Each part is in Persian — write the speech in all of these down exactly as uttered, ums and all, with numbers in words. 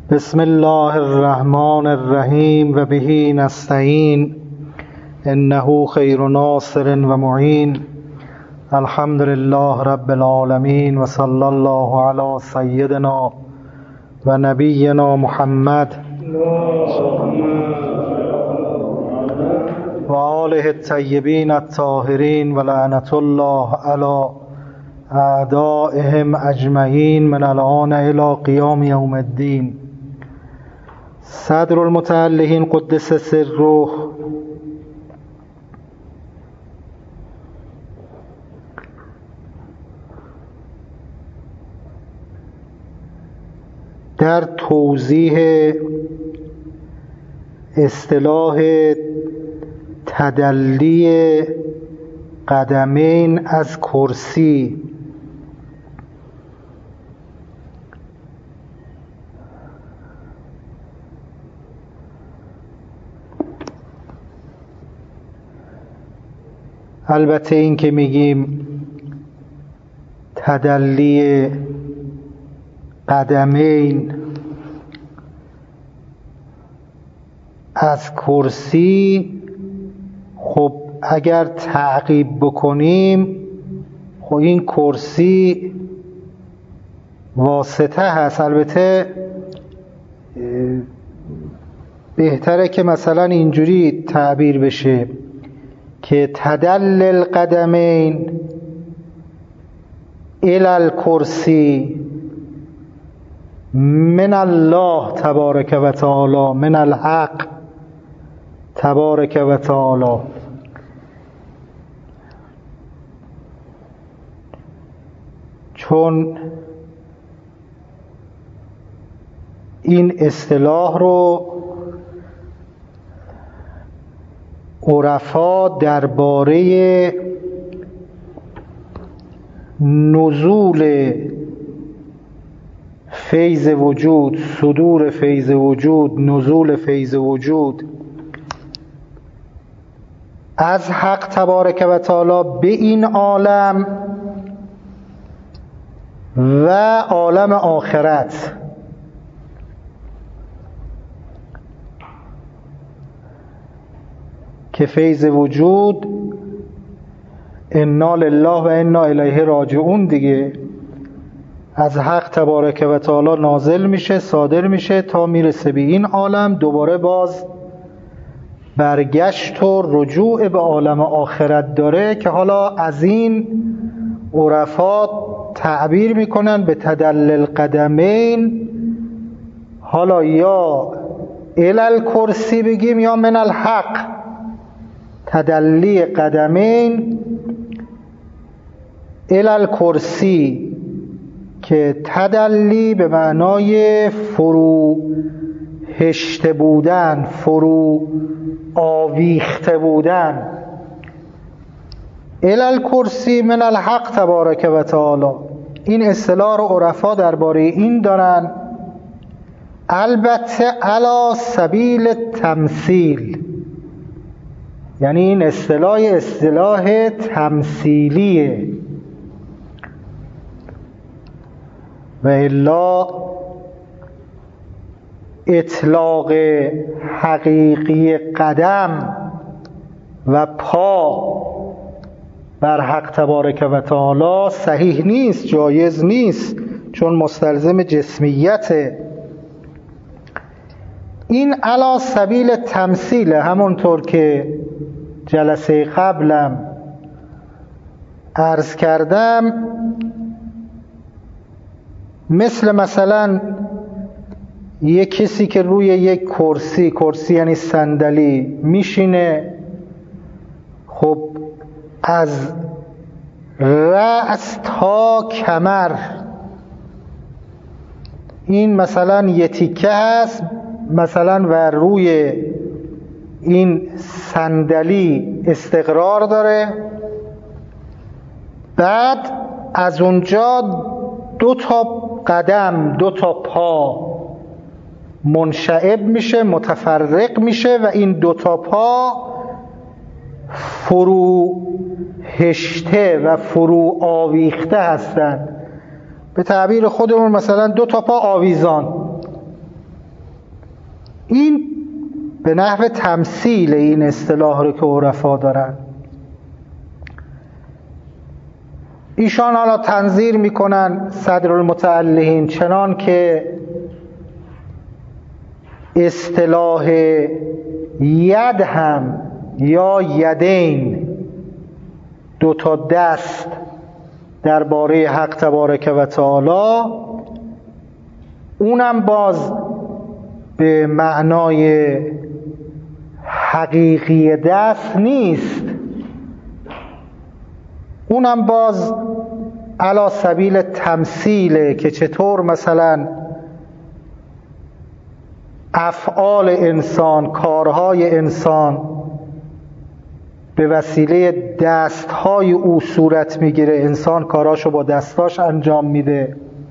بسم الله الرحمن الرحیم و به نستعین انه خیر ناصر و معین. الحمد لله رب العالمین و صلی الله علی سیدنا و نبینا محمد و آله الطیبین الطاهرین و لعنت الله علی اعدائهم اجمعین من الآن الی قیام یوم الدین. صدر المتعلقین قدس سره در توضیح اصطلاح تدلی قدمین از کرسی البته این که میگیم تدلی قدمین از کرسی، خب اگر تعقیب بکنیم خب این کرسی واسطه هست. البته بهتره که مثلا اینجوری تعبیر بشه که تدل القدمین الی الکرسی من الله تبارک و تعالی، من الحق تبارک و تعالی. چون این اصطلاح رو عرفا درباره نزول فیض وجود، صدور فیض وجود، نزول فیض وجود از حق تبارک و تعالی به این عالم و عالم آخرت که فیض وجود انا لله و انا الیه راجعون دیگه از حق تبارک و تعالی نازل میشه، صادر میشه تا میرسه به این عالم، دوباره باز برگشت و رجوع به عالم آخرت داره که حالا از این عرفا تعبیر میکنن به تدل القدمین. حالا یا الی الکرسی بگیم یا من الحق. تدلی قدمین الی الکرسی که تدلی به معنای فرو هشته بودن، فرو آویخته بودن. الی الکرسی من الحق تبارک و تعالی. این اصطلاح رو عرفا درباره این دارن، البته علی سبیل تمثیل، یعنی این اصطلاح اصطلاح تمثیلیه و الا اطلاق حقیقی قدم و پا بر حق تبارک و تعالی صحیح نیست، جایز نیست، چون مستلزم جسمیته. این علی سبیل تمثیل، همونطور که جلسه قبلم عرض کردم، مثل مثلا یک کسی که روی یک کرسی، کرسی یعنی صندلی میشینه، خب از رأس تا کمر این مثلا یه تیکه هست مثلا و روی این صندلی استقرار داره، بعد از اونجا دو تا قدم، دو تا پا منشعب میشه، متفرق میشه و این دو تا پا فرو هشته و فرو آویخته هستند. به تعبیر خودمون مثلا دو تا پا آویزان، این به نحو تمثیل این اصطلاح رو که عرفا دارن. ایشان حالا تنظیر میکنن صدرالمتعلقین چنان که اصطلاح ید هم یا یدین، دو تا دست درباره حق تبارک و تعالی، اونم باز به معنای حقیقی دست نیست، اونم باز علی سبیل تمثیله که چطور مثلا افعال انسان، کارهای انسان به وسیله دستهای او صورت میگیره، انسان کاراشو با دستاش انجام میده.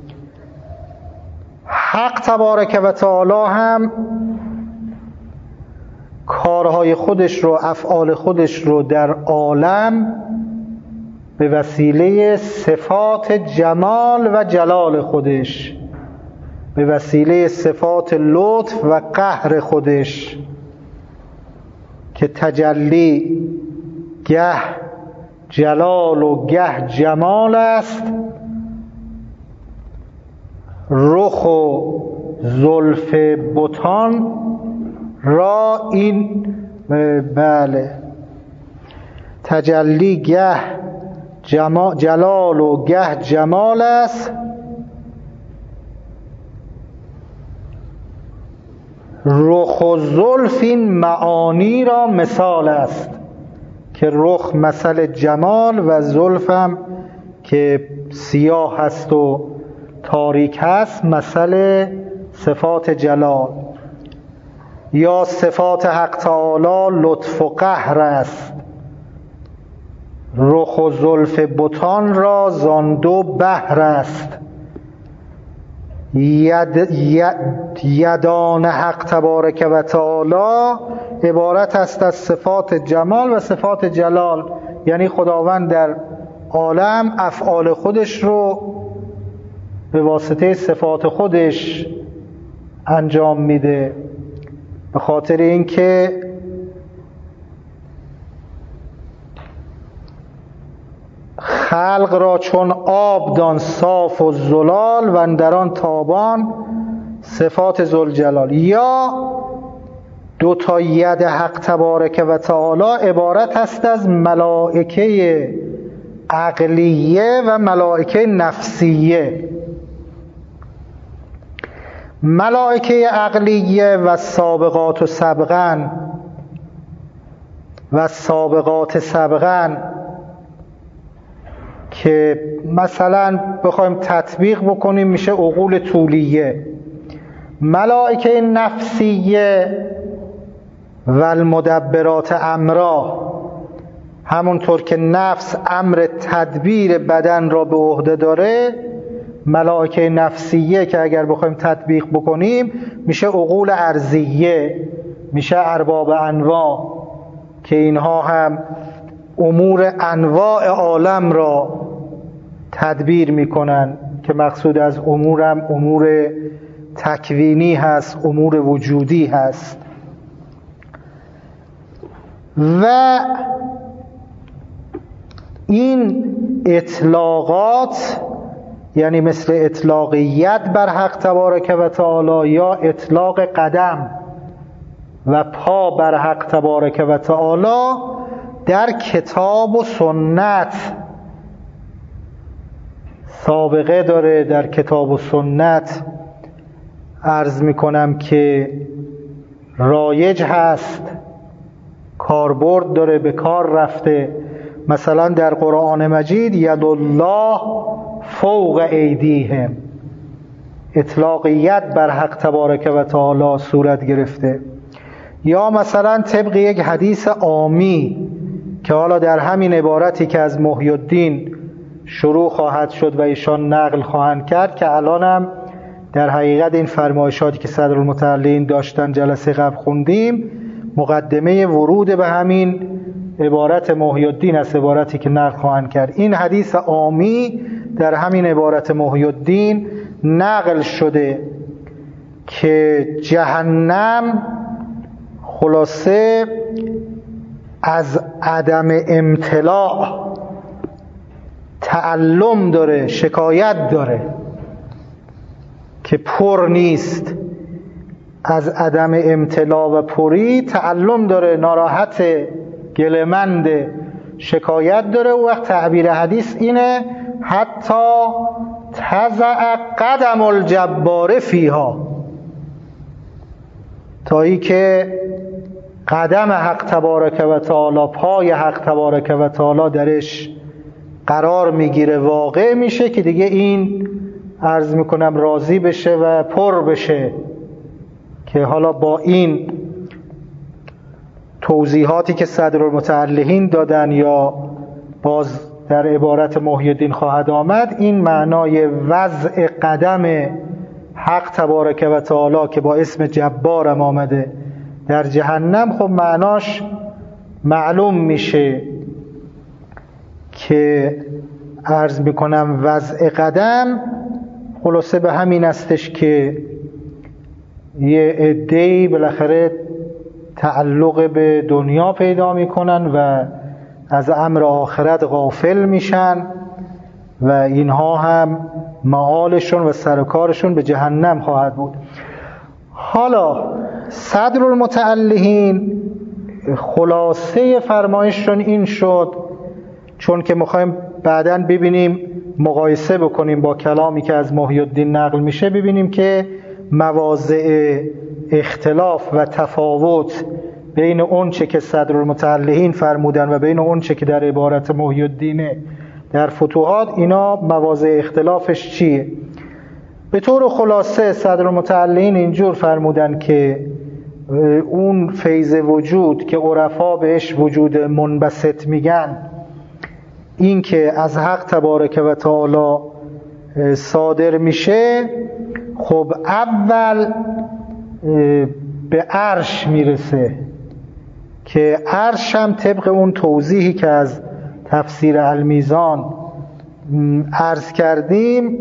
حق تبارک و تعالی هم کارهای خودش رو، افعال خودش رو در عالم به وسیله صفات جمال و جلال خودش، به وسیله صفات لطف و قهر خودش که تجلی گه جلال و گه جمال است، رخ و زلف بتان را این بله تجلی گه جلال و گه جمال است، رخ و زلف این معانی را مثال است، که رخ مثل جمال و زلف هم که سیاه هست و تاریک هست مثل صفات جلال. یا صفات حق تعالی لطف و قهر است، رخ و زلف بتان را زان دو بحر است. ید ید یدان حق تبارک و تعالی عبارت است از صفات جمال و صفات جلال، یعنی خداوند در عالم افعال خودش رو به واسطه صفات خودش انجام میده، به خاطر اینکه خلق را چون آب دان صاف و زلال و اندران تابان صفات ذوالجلال. یا دو تا ید حق تبارک و تعالی عبارت است از ملائکه عقلیه و ملائکه نفسیه. ملائکه عقلیه و سابقات و سبقن و سابقات سبقن که مثلا بخوایم تطبیق بکنیم میشه عقول طولیه. ملائکه نفسیه و المدبرات امرا، همونطور که نفس امر تدبیر بدن را به عهده داره، ملائکه نفسیه که اگر بخوایم تطبیق بکنیم میشه عقول ارضیه، میشه ارباب انواع، که اینها هم امور انواع عالم را تدبیر میکنن، که مقصود از امورم امور تکوینی هست، امور وجودی هست. و این اطلاقات یعنی مثل اطلاق ید بر حق تبارک و تعالی یا اطلاق قدم و پا بر حق تبارک و تعالی در کتاب و سنت سابقه داره. در کتاب و سنت عرض میکنم که رایج هست، کاربرد داره، به کار رفته. مثلا در قرآن مجید ید الله فوق ایدیهم، اطلاق ید بر حق تبارک و تعالی صورت گرفته. یا مثلا طبق یک حدیث عامی که حالا در همین عبارتی که از محی الدین شروع خواهد شد و ایشان نقل خواهند کرد، که الانم در حقیقت این فرمایشاتی که صدرالمتعلقین داشتن جلسه قبل خوندیم مقدمه ورود به همین عبارت محی الدین است، عبارتی که نقل خواهند کرد. این حدیث عامی در همین عبارت محی الدین نقل شده که جهنم خلاصه از عدم امتلاع تعلم داره، شکایت داره که پر نیست. از عدم امتلاع و پری تعلم داره، ناراحت، گله‌مند، شکایت داره. و وقت تعبیر حدیث اینه حتی تضع قدم الجبار فیها، تا ای که قدم حق تبارک و تعالی، پای حق تبارک و تعالی درش قرار میگیره، واقع میشه که دیگه این عرض میکنم راضی بشه و پر بشه. که حالا با این توضیحاتی که صدرالمتعلقین دادن یا باز در عبارت محی الدین خواهد آمد، این معنای وضع قدم حق تبارک و تعالی که با اسم جبارم آمده در جهنم، خب معناش معلوم میشه که عرض میکنم وضع قدم خلاصه به همین استش که یه عده‌ای بالاخره تعلق به دنیا پیدا میکنن و از امر آخرت غافل میشن و اینها هم معالشون و سرکارشون به جهنم خواهد بود. حالا صدرالمتعلقین خلاصه فرمایششون این شد، چون که میخوایم بعداً ببینیم مقایسه بکنیم با کلامی که از محی الدین نقل میشه، ببینیم که مواضع اختلاف و تفاوت بین اون چه که صدرالمتعلقین فرمودن و بین اون چه که در عبارت محی الدین در فتوحات، اینا مواضع اختلافش چیه. به طور خلاصه صدرالمتعلقین اینجور فرمودن که اون فیض وجود که عرفا بهش وجود منبسط میگن، این که از حق تبارک و تعالی صادر میشه، خب اول به عرش میرسه که عرش هم طبق اون توضیحی که از تفسیر المیزان عرض کردیم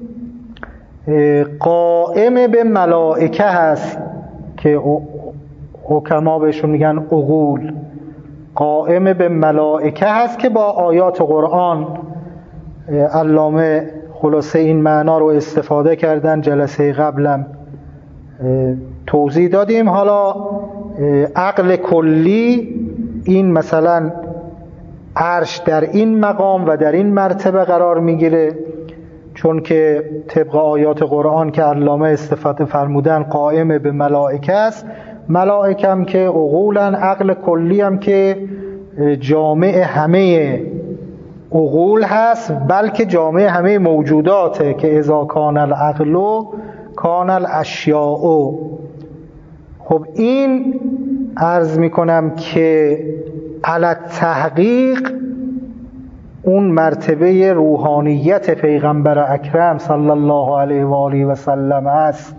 قائم به ملائکه هست که حکما بهشون میگن عقول، قائم به ملائکه هست که با آیات قرآن علامه خلاصه این معنا رو استفاده کردن. جلسه قبلم توضیح دادیم. حالا عقل کلی این مثلا عرش در این مقام و در این مرتبه قرار میگیره، چون که طبق آیات قرآن که علامه استفاده فرمودن قائم به ملائکه است. ملائکه هم که عقولن، عقل کلی هم که جامع همه عقول هست، بلکه جامع همه موجوداته که اذا کان العقل کان الاشیاء. خب این عرض میکنم که علی تحقیق اون مرتبه روحانیت پیغمبر اکرم صلی الله علیه و آله و سلم است.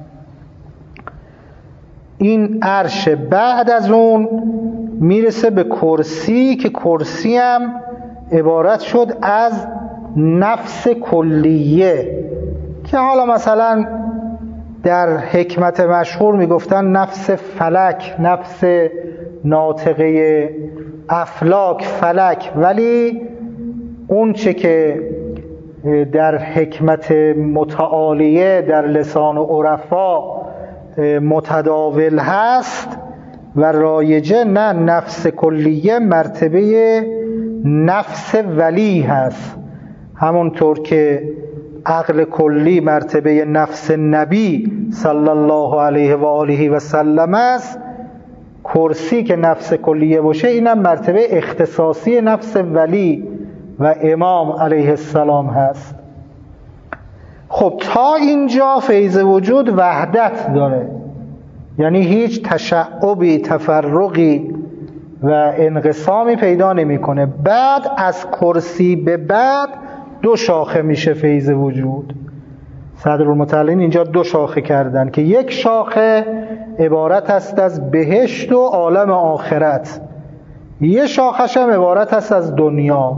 این عرش بعد از اون میرسه به کرسی که کرسی هم عبارت شد از نفس کلیه، که حالا مثلا در حکمت مشهور میگفتن نفس فلک، نفس ناطقه افلاک فلک، ولی اون چه که در حکمت متعالیه در لسان عرفا متداول هست و رایجه، نه نفس کلیه مرتبه نفس ولی هست، همونطور که عقل کلی مرتبه نفس نبی صلی الله علیه و آله و سلم است. کرسی که نفس کلیه باشه اینم مرتبه اختصاصی نفس ولی و امام علیه السلام هست. خب تا اینجا فیض وجود وحدت داره، یعنی هیچ تشعبی، تفرقی و انقسامی پیدا نمیکنه. بعد از کرسی به بعد دو شاخه میشه فیض وجود. صدرالمتعلقین اینجا دو شاخه کردن که یک شاخه عبارت است از بهشت و عالم آخرت، یک شاخش هم عبارت است از دنیا.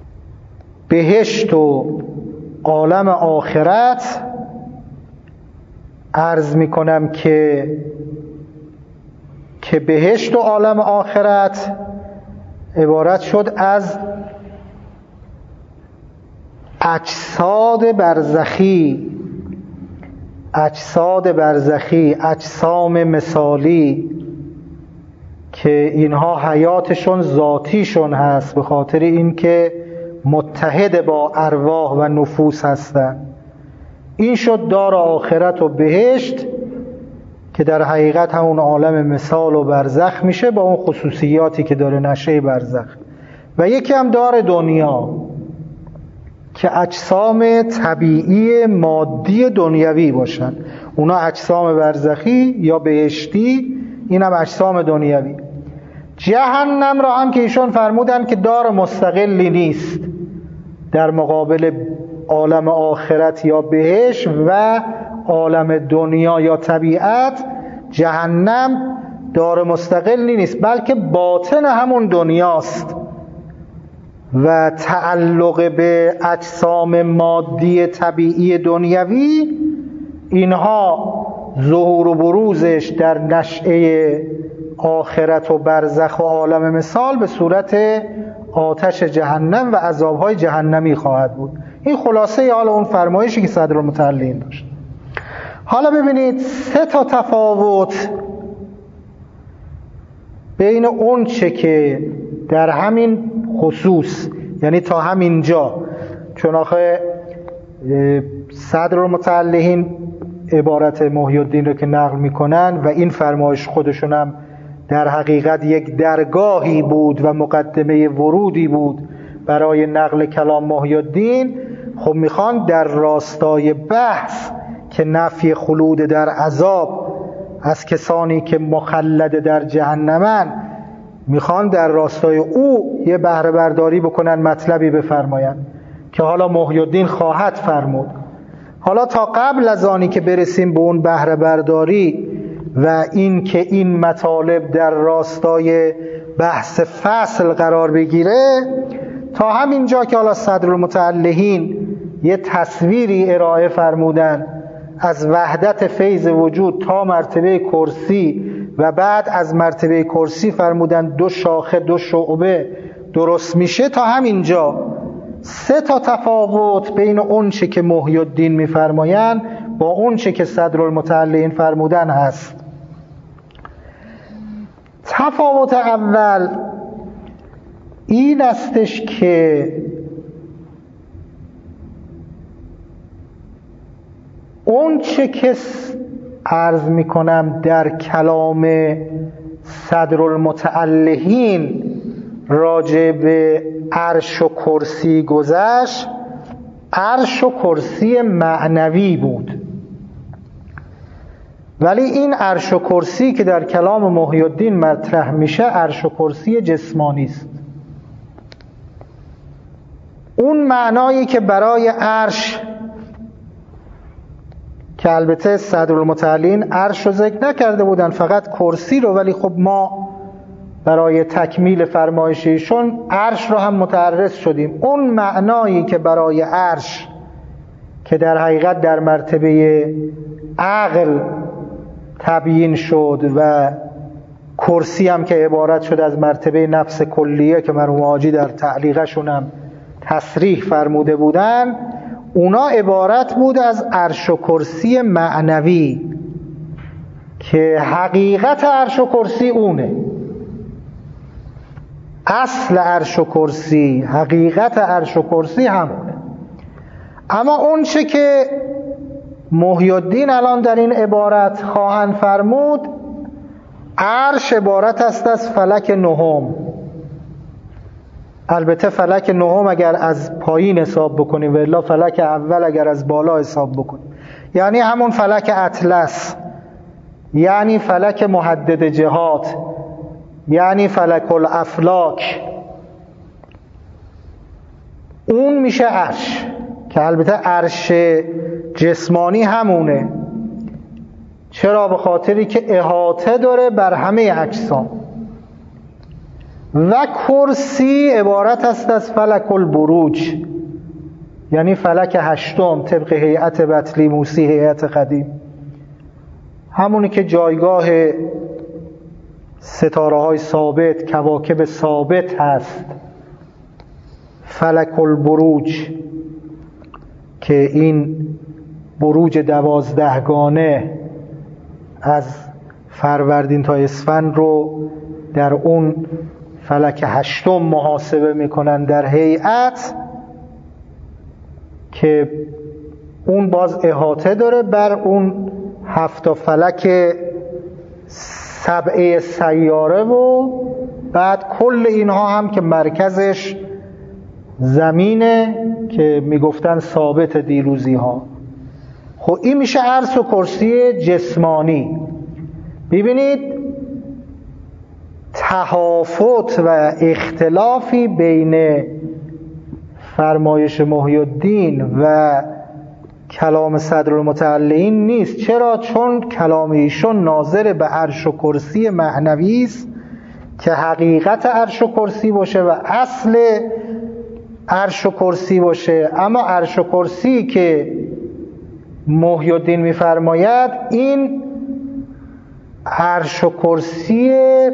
بهشت و عالم آخرت عرض می کنم که که بهشت و عالم آخرت عبارت شد از اجساد برزخی، اجساد برزخی، اجسام مثالی که اینها حیاتشون ذاتیشون هست، به خاطر اینکه متحد با ارواح و نفوس هستن. این شد دار آخرت و بهشت که در حقیقت همون عالم مثال و برزخ میشه با اون خصوصیاتی که داره، نشه برزخ. و یکی هم دار دنیا که اجسام طبیعی مادی دنیوی باشن، اونا اجسام برزخی یا بهشتی، این هم اجسام دنیوی. جهنم را هم که ایشون فرمودن که دار مستقلی نیست در مقابل عالم آخرت یا بهشت و عالم دنیا یا طبیعت. جهنم دار مستقلی نیست بلکه باطن همون دنیاست و تعلق به اجسام مادی طبیعی دنیوی، اینها ظهور و بروزش در نشأه آخرت و برزخ و عالم مثال به صورت آتش جهنم و عذابهای جهنمی خواهد بود. این خلاصه حال اون فرمایشی که صدرالمتعلین داشت. حالا ببینید سه تا تفاوت بین اون چه که در همین خصوص، یعنی تا همین جا، چون آخه صدرالمتعلین عبارت محی الدین رو که نقل میکنن و این فرمایش خودشون هم در حقیقت یک درگاهی بود و مقدمه ورودی بود برای نقل کلام محی الدین، خب میخوان در راستای بحث که نفی خلود در عذاب از کسانی که مخلد در جهنمن، میخوان در راستای او یه بهره برداری بکنن، مطلبی بفرماین که حالا محی الدین خواهد فرمود. حالا تا قبل از آنی که برسیم به اون بهره برداری و این که این مطالب در راستای بحث فصل قرار بگیره، تا همین جا که حالا صدرالمتعلین یه تصویری ارائه فرمودن از وحدت فیض وجود تا مرتبه کرسی و بعد از مرتبه کرسی فرمودن دو شاخه دو شعبه درست میشه، تا همین جا سه تا تفاوت بین اون چه که محی الدین میفرماین با اون چه که صدرالمتعلین فرمودن هست. تفاوت اول این استش که اون چه که عرض میکنم در کلام صدرالمتعلین راجع به عرش و کرسی گذشت، عرش و کرسی معنوی بود، ولی این عرش و کرسی که در کلام محی الدین مطرح میشه عرش و کرسی جسمانی است. اون معنایی که برای عرش، که البته صدرالمتعلین عرش رو ذکر نکرده بودن، فقط کرسی رو، ولی خب ما برای تکمیل فرمایششون عرش رو هم متعرض شدیم. اون معنایی که برای عرش که در حقیقت در مرتبه عقل تبیین شد و کرسی هم که عبارت شد از مرتبه نفس کلیه که مرحوم حاجی در تعلیقشون هم تصریح فرموده بودن، اونا عبارت بود از عرش و کرسی معنوی که حقیقت عرش و کرسی اونه، اصل عرش و کرسی، حقیقت عرش و کرسی همونه. اما اون چه که محی الدین الان در این عبارت خواهند فرمود، عرش عبارت است از فلک نهم. البته فلک نهم اگر از پایین حساب بکنیم و الا فلک اول اگر از بالا حساب بکنیم، یعنی همون فلک اطلس، یعنی فلک محدد جهات، یعنی فلک الافلاک، اون میشه عرش، که البته عرش جسمانی همونه. چرا؟ به خاطری که احاطه داره بر همه اجسام. و کرسی عبارت است از فلک البروج، یعنی فلک هشتم طبق هیئت بطلیموسی، هیئت قدیم. همونی که جایگاه ستاره های ثابت، کواکب ثابت هست، فلک البروج که این بروج دوازدهگانه از فروردین تا اسفند رو در اون فلک هشتم محاسبه میکنن در هیئت، که اون باز احاطه داره بر اون هفت فلک سبعه سیاره و بعد کل اینها هم که مرکزش زمینه که میگفتن ثابت دیروزی ها. خب این میشه عرش و کرسی جسمانی. ببینید تهافت و اختلافی بین فرمایش محی الدین و کلام صدرالمتعلین نیست. چرا؟ چون کلام ایشون ناظر به عرش و کرسی معنوی است که حقیقت عرش و کرسی باشه و اصل عرش و کرسی باشه. اما عرش و کرسی که محی الدین میفرماید این عرش و کرسی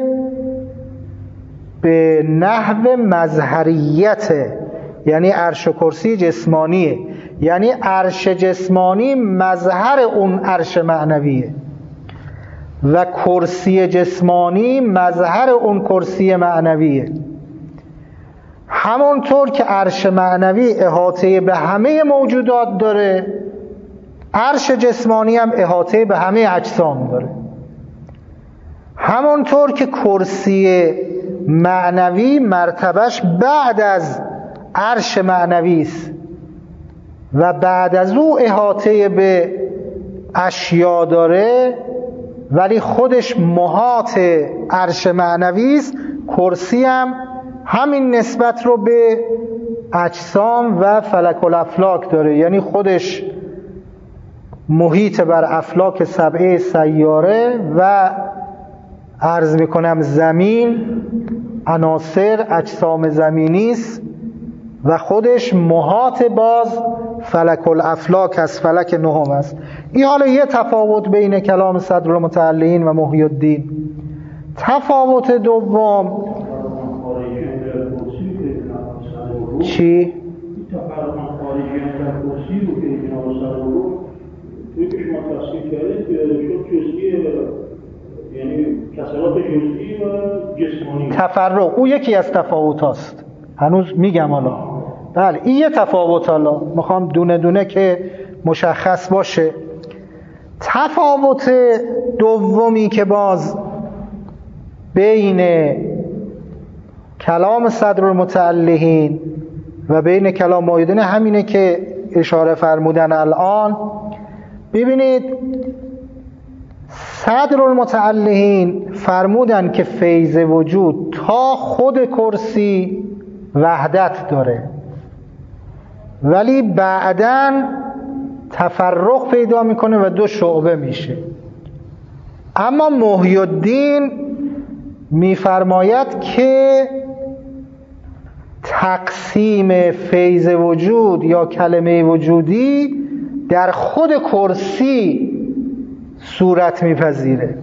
به نحو مظهریته، یعنی عرش و کرسی جسمانیه، یعنی عرش جسمانی مظهر اون عرش معنویه و کرسی جسمانی مظهر اون کرسی معنویه. همونطور که عرش معنوی احاطه به همه موجودات داره، عرش جسمانی هم احاطه به همه اجسام داره. همونطور که کرسی معنوی مرتبهش بعد از عرش معنوی است و بعد از او احاطه به اشیا داره ولی خودش محاط عرش معنوی است، کرسی هم همین نسبت رو به اجسام و فلک الافلاک داره، یعنی خودش محیط بر افلاک سبعه سیاره و عرض میکنم زمین، عناصر اجسام زمینی است و خودش محاط باز فلک الافلاک است، فلک نهم است. این حالا یه تفاوت بین کلام صدرالمتعلین و محی الدین. تفاوت دوم چی؟ تفرق او یکی از تفاوت هاست. هنوز میگم حالا. بله این یه تفاوت، حالا میخوام دونه دونه که مشخص باشه. تفاوت دومی که باز بین کلام صدرالمتعلین و بین کلام محی الدین همینه که اشاره فرمودن الان. ببینید صدرالمتعلین فرمودن که فیض وجود تا خود کرسی وحدت داره ولی بعداً تفرق پیدا میکنه و دو شعبه میشه. اما محی الدین میفرماید که تقسیم فیض وجود یا کلمه وجودی در خود کرسی صورت میپذیره.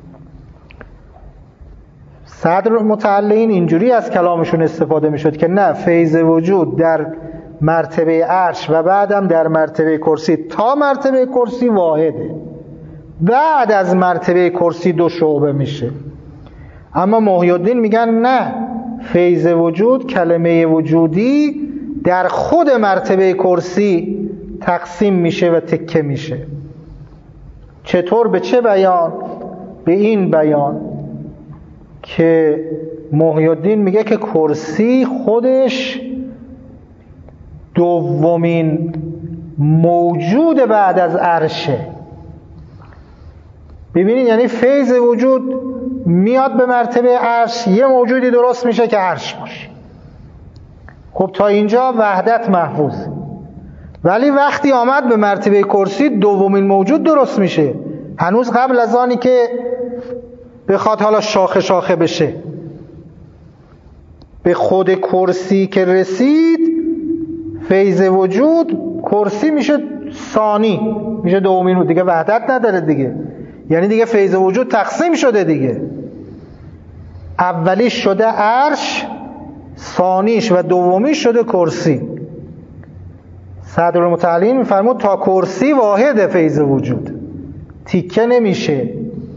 صدرالمتعلین اینجوری از کلامشون استفاده میشد که نه، فیض وجود در مرتبه عرش و بعدم در مرتبه کرسی، تا مرتبه کرسی واحده، بعد از مرتبه کرسی دو شعبه میشه. اما محی الدین میگن نه، فیض وجود کلمه وجودی در خود مرتبه کرسی تقسیم میشه و تکه میشه. چطور؟ به چه بیان؟ به این بیان که محی الدین میگه که کرسی خودش دومین موجود بعد از عرشه. ببینید یعنی فیض وجود میاد به مرتبه عرش، یه موجودی درست میشه که عرش باشه. خب تا اینجا وحدت محفوظ، ولی وقتی آمد به مرتبه کرسی دومین موجود درست میشه، هنوز قبل از آنی که بخواد حالا شاخه شاخه بشه. به خود کرسی که رسید فیض وجود، کرسی میشه ثانی، میشه دومین، دیگه وحدت نداره دیگه. یعنی دیگه فیض وجود تقسیم شده دیگه. اولیش شده عرش، ثانیش و دومیش شده کرسی. صدرالمتعلین میفرمود تا کرسی واحده فیض وجود، تیکه نمیشه.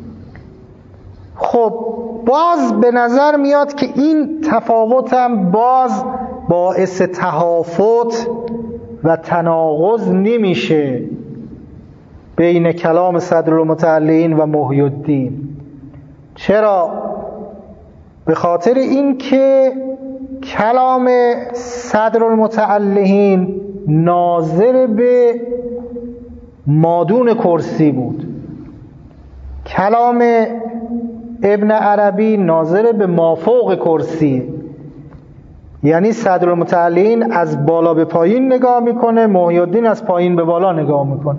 خب باز به نظر میاد که این تفاوت هم باز باعث تهافت و تناقض نمیشه بین کلام صدرالمتعلین و محی الدین. چرا؟ به خاطر این که کلام صدرالمتعلین ناظر به مادون کرسی بود، کلام ابن عربی ناظر به مافوق کرسی. یعنی صدرالمتعلین از بالا به پایین نگاه میکنه، محی الدین از پایین به بالا نگاه میکنه.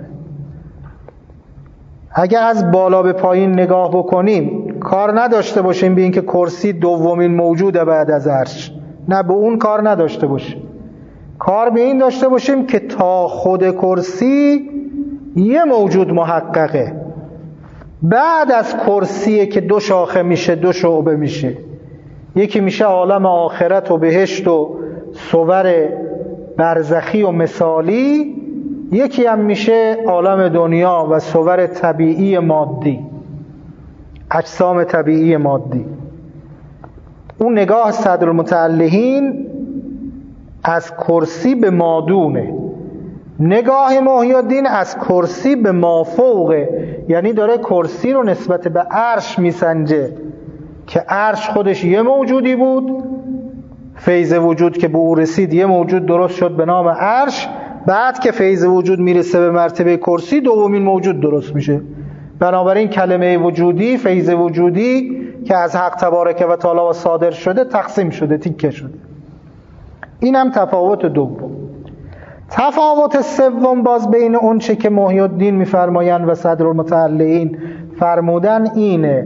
اگر از بالا به پایین نگاه بکنیم کار نداشته باشیم به این که کرسی دومین موجوده بعد از عرش، نه به اون کار نداشته باشیم. کار به این داشته باشیم که تا خود کرسی یه موجود محققه، بعد از کرسیه که دو شاخه میشه، دو شعبه میشه. یکی میشه عالم آخرت و بهشت و صور برزخی و مثالی، یکی هم میشه عالم دنیا و صور طبیعی مادی، اجسام طبیعی مادی. اون نگاه صدرالمتعلین از کرسی به مادونه، نگاه محی الدین از کرسی به مافوقه. یعنی داره کرسی رو نسبت به عرش میسنجه که عرش خودش یه موجودی بود، فیض وجود که به او رسید یه موجود درست شد به نام عرش، بعد که فیض وجود میرسه به مرتبه کرسی دومین موجود درست میشه. بنابراین کلمه وجودی، فیض وجودی که از حق تبارک و تعالی و صادر شده تقسیم شده، تیکه شده. این هم تفاوت دوم. تفاوت سوم باز بین اون چه که محی الدین میفرمایند و صدرالمتعلین فرمودن اینه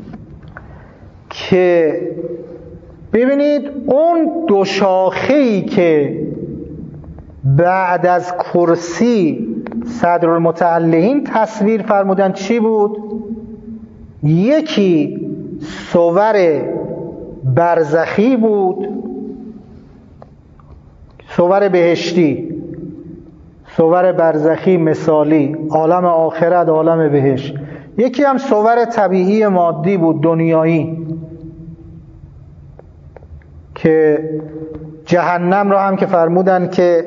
که ببینید اون دو شاخه‌ای که بعد از کرسی صدرالمتعلین تصویر فرمودن چی بود؟ یکی صور برزخی بود، صور بهشتی، صور برزخی مثالی، عالم آخرت، عالم بهشت. یکی هم صور طبیعی مادی بود، دنیایی، که جهنم را هم که فرمودن که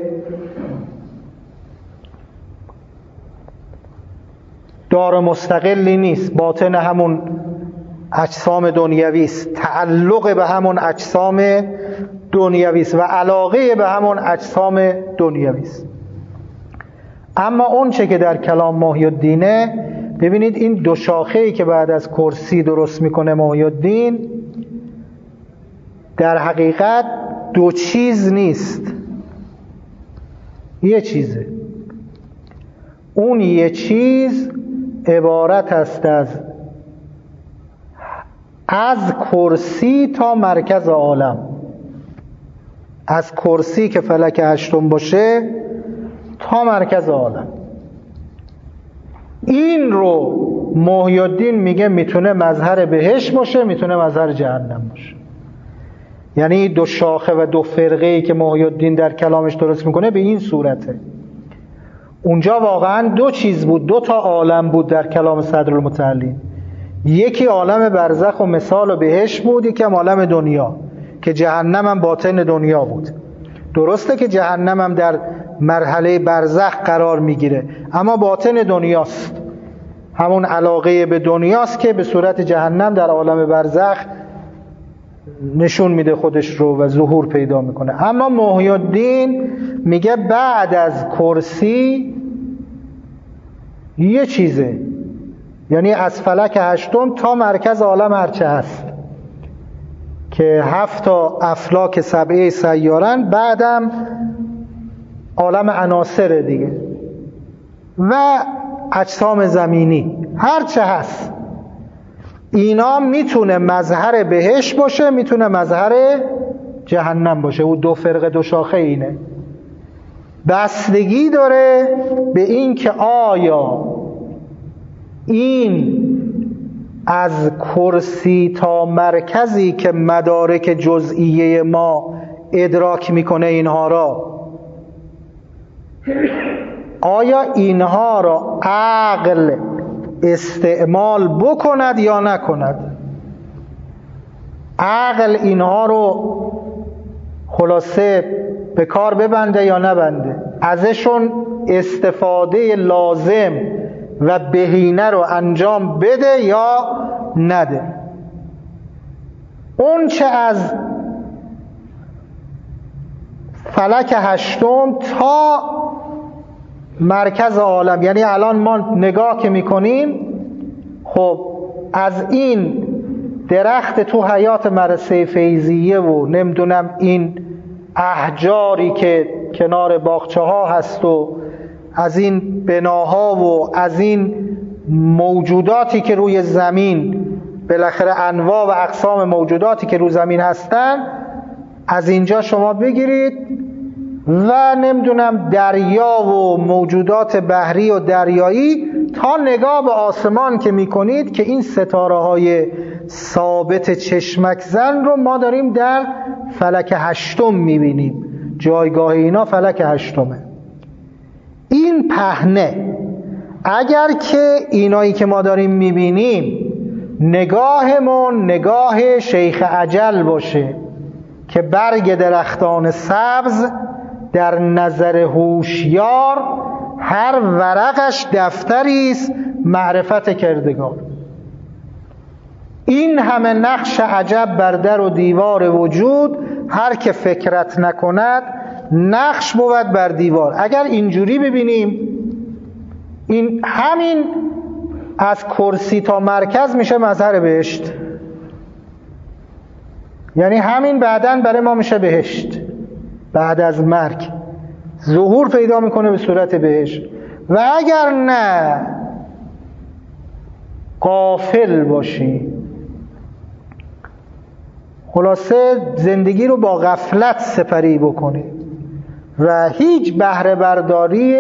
دار مستقلی نیست، باطن همون اجسام دنیوی است، تعلق به همون اجسام دنیوی است و علاقه به همون اجسام دنیوی است. اما اون چه که در کلام محی الدینه، ببینید این دو شاخه‌ای که بعد از کرسی درست میکنه محی الدین، در حقیقت دو چیز نیست، یه چیزه. اون یه چیز عبارت است از از کرسی تا مرکز عالم، از کرسی که فلک هشتم باشه تا مرکز عالم. این رو محی الدین میگه میتونه مظهر بهشت باشه، میتونه مظهر جهنم باشه. یعنی دو شاخه و دو فرقه‌ای که محی الدین در کلامش درست میکنه به این صورته. اونجا واقعا دو چیز بود، دو تا عالم بود در کلام صدرالمتعلین. یکی عالم برزخ و مثال و بهشت بود، یکی هم عالم دنیا که جهنم هم باطن دنیا بود. درسته که جهنم هم در مرحله برزخ قرار میگیره، اما باطن دنیاست، همون علاقه به دنیاست که به صورت جهنم در عالم برزخ نشون میده خودش رو و ظهور پیدا میکنه. اما محی الدین میگه بعد از کرسی یه چیزه، یعنی از فلک هشتم تا مرکز عالم هرچه هست که هفت تا افلاک سبعه سیارن، بعدم عالم عناصر دیگه و اجسام زمینی هرچه هست. اینا میتونه مظهر بهشت باشه، میتونه مظهر جهنم باشه. او دو فرقه دو شاخه اینه. بستگی داره به این که آیا این از کرسی تا مرکزی که مدارک جزئیه ما ادراک میکنه اینها را، آیا اینها را عقل استعمال بکند یا نکند؟ عقل اینها رو خلاصه به کار ببنده یا نبنده؟ ازشون استفاده لازم و بهینه رو انجام بده یا نده؟ اون چه از فلک هشتم تا مرکز عالم، یعنی الان ما نگاه که میکنیم، خب از این درخت تو حیات مدرسه فیضیه و نمیدونم این احجاری که کنار باغچه ها هست و از این بناها و از این موجوداتی که روی زمین، بالاخره انواع و اقسام موجوداتی که روی زمین هستن، از اینجا شما بگیرید و نمیدونم دریا و موجودات بحری و دریایی تا نگاه به آسمان که میکنید که این ستاره های ثابت چشمک زن رو ما داریم در فلک هشتم میبینیم. جایگاه اینا فلک هشتمه. این پهنه اگر که اینایی که ما داریم میبینیم نگاهمون نگاه شیخ اجل باشه که برگ درختان سبز در نظر هوشیار هر ورقش دفتری است معرفت کردگار، این همه نقش عجب بر در و دیوار وجود، هر که فکرت نکند نقش بود بر دیوار. اگر اینجوری ببینیم، این همین از کرسی تا مرکز میشه مظهر بهشت، یعنی همین بعدن برای ما میشه بهشت. بعد از مرگ ظهور پیدا میکنه به صورت بهشت. و اگر نه غافل باشی، خلاصه زندگی رو با غفلت سپری بکنی و هیچ بهره برداری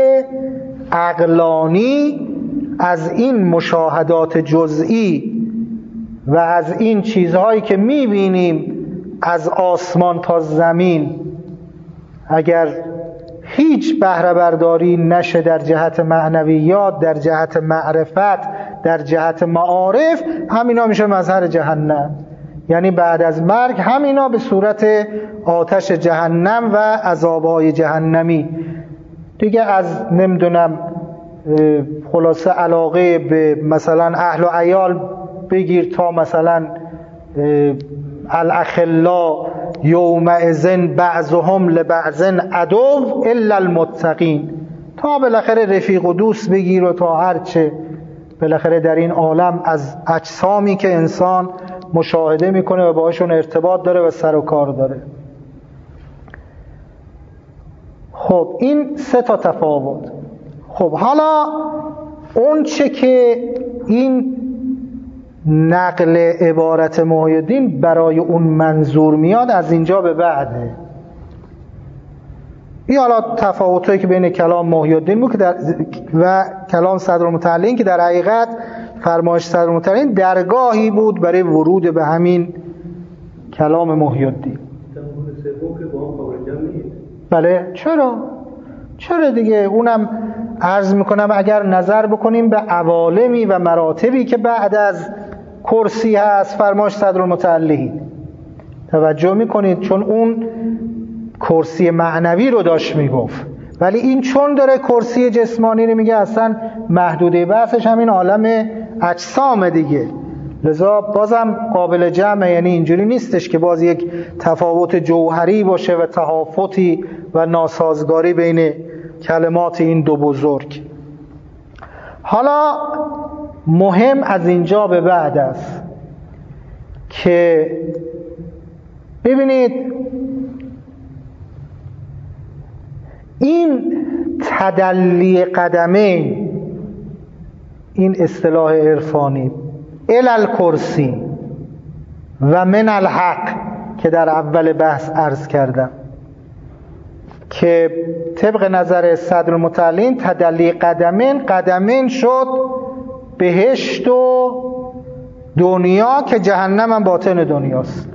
عقلانی از این مشاهدات جزئی و از این چیزهایی که میبینیم از آسمان تا زمین، اگر هیچ بهره برداری نشه در جهت معنویات، در جهت معرفت، در جهت معارف، همینا میشه مظهر جهنم. یعنی بعد از مرگ همینا به صورت آتش جهنم و عذابهای جهنمی دیگه. از نمیدونم خلاصه علاقه به مثلا اهل و عیال بگیر تا مثلا الاخلا یومئذ بعضهم لبعض عدو الا المتقین، تا بالاخره رفیق و دوست بگیر و تا هرچه بالاخره در این عالم از اجسامی که انسان مشاهده میکنه و باهاشون ارتباط داره و سر و کار داره. خب این سه تا تفاوت. خب حالا اون چه که این نقل عبارت محی الدین برای اون منظور میاد از اینجا به بعده. این حالا تفاوتایی که بین کلام محی الدین بود که در و کلام صدرالمتعلین که در حقیقت فرمایش صدرالمتعلین درگاهی بود برای ورود به همین کلام محی الدین. بله چرا؟ چرا دیگه؟ اونم عرض میکنم اگر نظر بکنیم به عوالمی و مراتبی که بعد از کرسی هست فرمایش صدرالمتعلین توجه میکنید، چون اون کرسی معنوی رو داشت میگفت، ولی این چون داره کرسی جسمانی رو میگه اصلا محدوده بحثش همین عالم اجسام دیگه، لذا بازم قابل جمع، یعنی اینجوری نیستش که باز یک تفاوت جوهری باشه و تهافتی و ناسازگاری بین کلمات این دو بزرگ. حالا مهم از اینجا به بعد است که ببینید این تدلی قدمین، این اصطلاح عرفانی، الال کرسی و من الحق که در اول بحث عرض کردم که طبق نظر صدرالمتعلین تدلی قدمین، قدمین شد بهشت و دنیا که جهنم هم باطن دنیاست.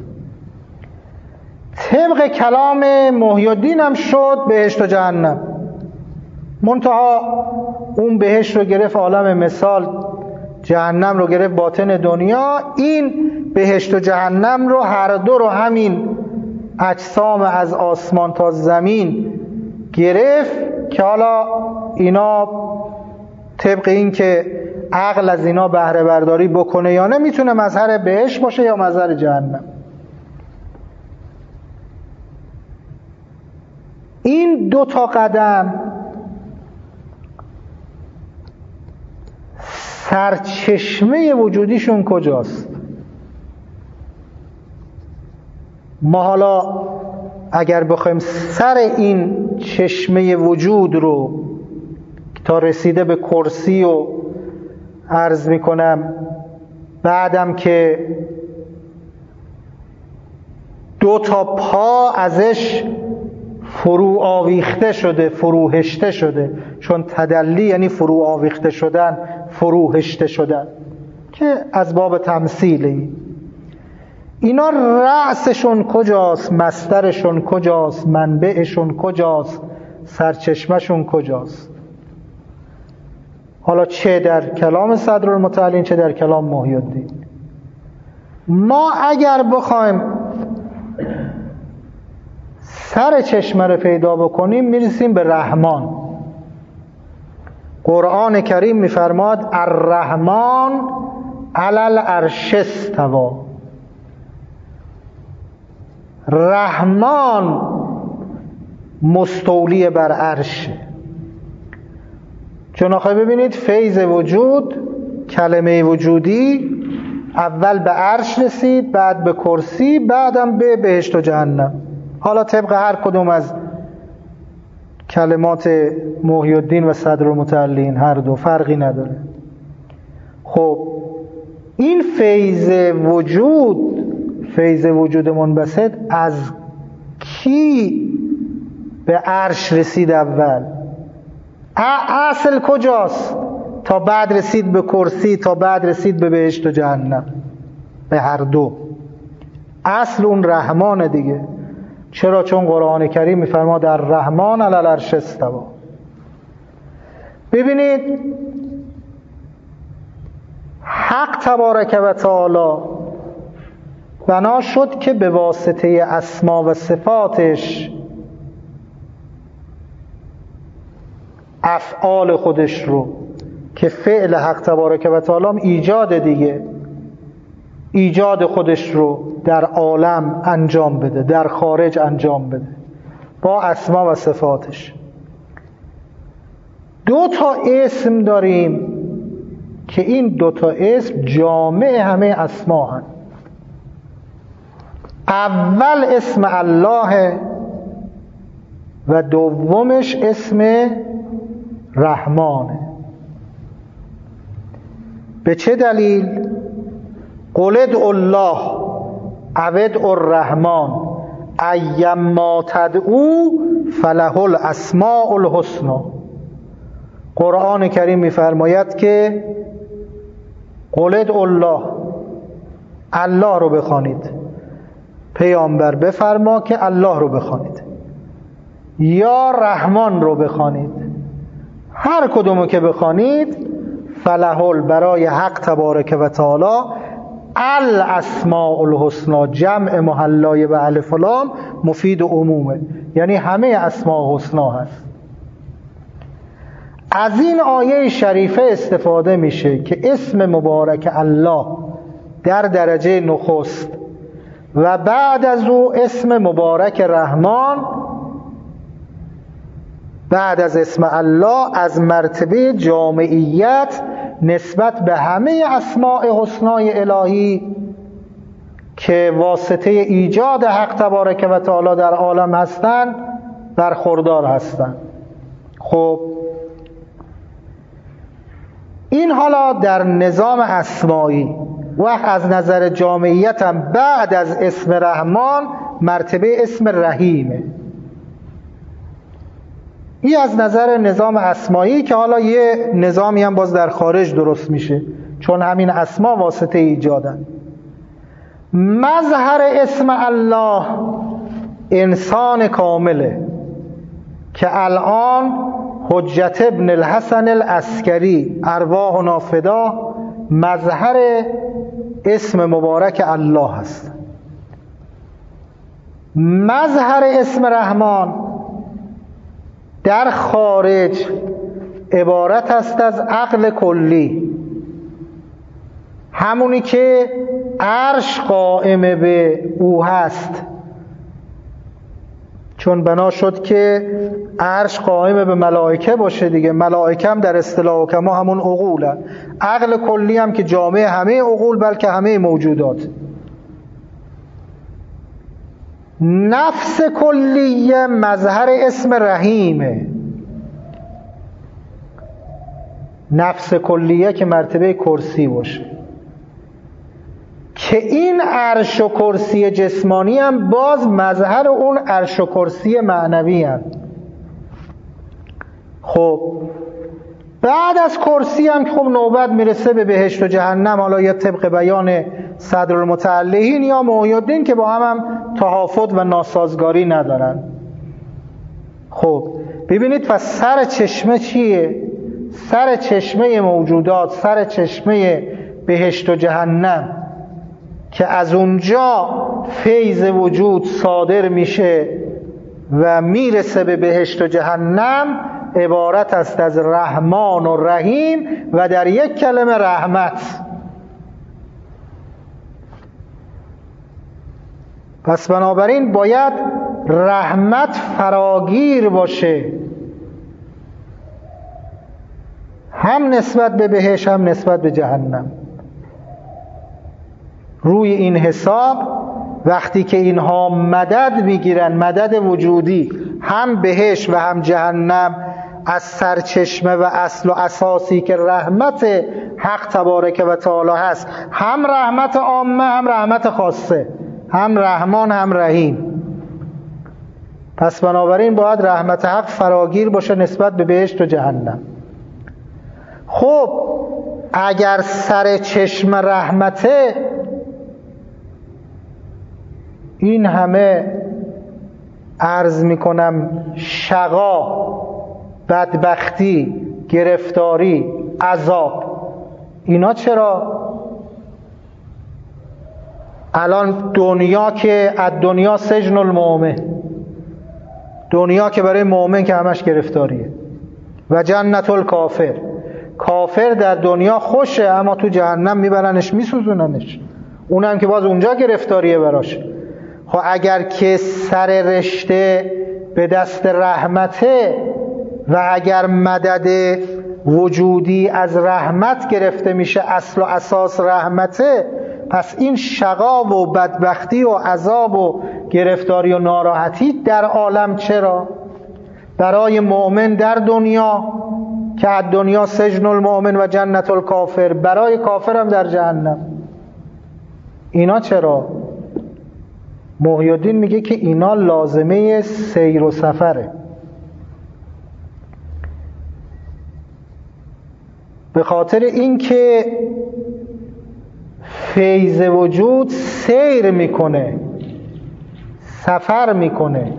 طبق کلام محی الدین هم شد بهشت و جهنم، منتها اون بهشت رو گرفت عالم مثال، جهنم رو گرفت باطن دنیا. این بهشت و جهنم رو هر دو رو همین اجسام از آسمان تا زمین گرفت که حالا اینا طبق این که عقل از اینا بهره برداری بکنه یا نه، میتونه مظهر بهشت باشه یا مظهر جهنم. این دو تا قدم سرچشمه وجودیشون کجاست؟ ما حالا اگر بخوایم سر این چشمه وجود رو تا رسیده به کرسی و عرض میکنم بعدم که دو تا پا ازش فرو آویخته شده، فروهشته شده، چون تدلی یعنی فرو آویخته شدن، فروهشته شدن که از باب تمثیلی. اینا رأسشون کجاست؟ مصدرشون کجاست؟ منبعشون کجاست؟ سرچشمشون کجاست؟ حالا چه در کلام صدرالمتعلین چه در کلام محی الدین. ما اگر بخوایم سر چشمه رو پیدا بکنیم میرسیم به رحمان. قرآن کریم میفرماد الرحمن علی العرش استوی. رحمان مستولی بر عرشه. چون آخه ببینید فیض وجود، کلمه وجودی اول به عرش رسید، بعد به کرسی، بعدم به بهشت و جهنم. حالا طبق هر کدوم از کلمات محی الدین و صدرالمتعلین هر دو فرقی نداره. خب این فیض وجود، فیض وجود منبسط از کی به عرش رسید اول؟ اصل کجاست؟ تا بعد رسید به کرسی، تا بعد رسید به بهشت و جهنم. به هر دو اصل اون رحمان دیگه. چرا؟ چون قرآن کریم میفرماد در رحمان علی العرش استوی. ببینید حق تبارک و تعالی بنا شد که به واسطه اسما و صفاتش افعال خودش رو که فعل حق تبارک و تعالی ایجاد دیگه، ایجاد خودش رو در عالم انجام بده، در خارج انجام بده با اسما و صفاتش. دو تا اسم داریم که این دو تا اسم جامع همه اسما هست. اول اسم الله و دومش اسم رحمانه. به چه دلیل؟ قل ادعوا الله او ادعوا الرحمن ایما تدعوا فله الاسماء الحسنی. قرآن کریم میفرماید که قل ادعوا الله، الله رو بخوانید. پیامبر بفرما که الله رو بخوانید یا رحمان رو بخوانید. هر کدومو که بخوانید فلهل برای حق تبارک و تعالی الاسماء الحسنی، جمع محلای به الف و لام مفید عمومه، یعنی همه اسماء حسنا هست. از این آیه شریفه استفاده میشه که اسم مبارک الله در درجه نخست و بعد از او اسم مبارک رحمان بعد از اسم الله از مرتبه جامعیت نسبت به همه اسماء حسنای الهی که واسطه ایجاد حق تبارک و تعالی در عالم هستند برخوردار هستند. خب این حالا در نظام اسمایی و از نظر جامعیت هم بعد از اسم رحمان مرتبه اسم رحیمه. این از نظر نظام اسمایی که حالا یه نظامی هم باز در خارج درست میشه، چون همین اسما واسطه ایجادن. مظهر اسم الله انسان کامله که الان حجت ابن الحسن العسکری ارواح نافدا مظهر اسم مبارک الله هست. مظهر اسم رحمان در خارج عبارت است از عقل کلی، همونی که عرش قائم به او هست، چون بنا شد که عرش قائم به ملائکه باشه دیگه. ملائکه هم در اصطلاح حکما همون عقولن. عقل کلی هم که جامع همه عقول بلکه همه موجودات. نفس کلیه مظهر اسم رحیمه. نفس کلیه که مرتبه کرسی باشه، که این عرش و کرسی جسمانی هم باز مظهر اون عرش و کرسی معنوی هم. خب بعد از کرسی هم که خب نوبت میرسه به بهشت و جهنم، حالا یا طبق بیان صدرالمتعلهین یا محی الدین که با هم هم تهافت و ناسازگاری ندارن. خب ببینید پس سر چشمه چیه؟ سر چشمه موجودات، سر چشمه بهشت و جهنم که از اونجا فیض وجود صادر میشه و میرسه به بهشت و جهنم، عبارت است از رحمان و رحیم و در یک کلمه رحمت. پس بنابراین باید رحمت فراگیر باشه، هم نسبت به بهشت هم نسبت به جهنم. روی این حساب وقتی که اینها مدد میگیرن، مدد وجودی، هم بهشت و هم جهنم از سرچشمه و اصل و اساسی که رحمت حق تبارک و تعالی هست، هم رحمت عامه هم رحمت خاصه، هم رحمان هم رحیم. پس بنابراین باید رحمت حق فراگیر باشه نسبت به بهشت و جهنم. خب اگر سر چشم رحمته، این همه عرض میکنم شقا، بدبختی، گرفتاری، عذاب، اینا چرا؟ الان دنیا که از دنیا سجن المؤمن، دنیا که برای مؤمن که همش گرفتاریه، و جنت الکافر، کافر در دنیا خوشه اما تو جهنم میبرنش میسوزوننش، اونم که باز اونجا گرفتاریه براش. خب اگر که سر رشته به دست رحمته و اگر مدد وجودی از رحمت گرفته میشه، اصل و اساس رحمته، پس این شقا و بدبختی و عذاب و گرفتاری و ناراحتی در عالم چرا؟ برای مؤمن در دنیا که از دنیا سجن المؤمن و جنت الکافر، برای کافر هم در جهنم. اینا چرا؟ محی الدین میگه که اینا لازمه سیر و سفره. به خاطر اینکه فیض وجود سیر میکنه، سفر میکنه،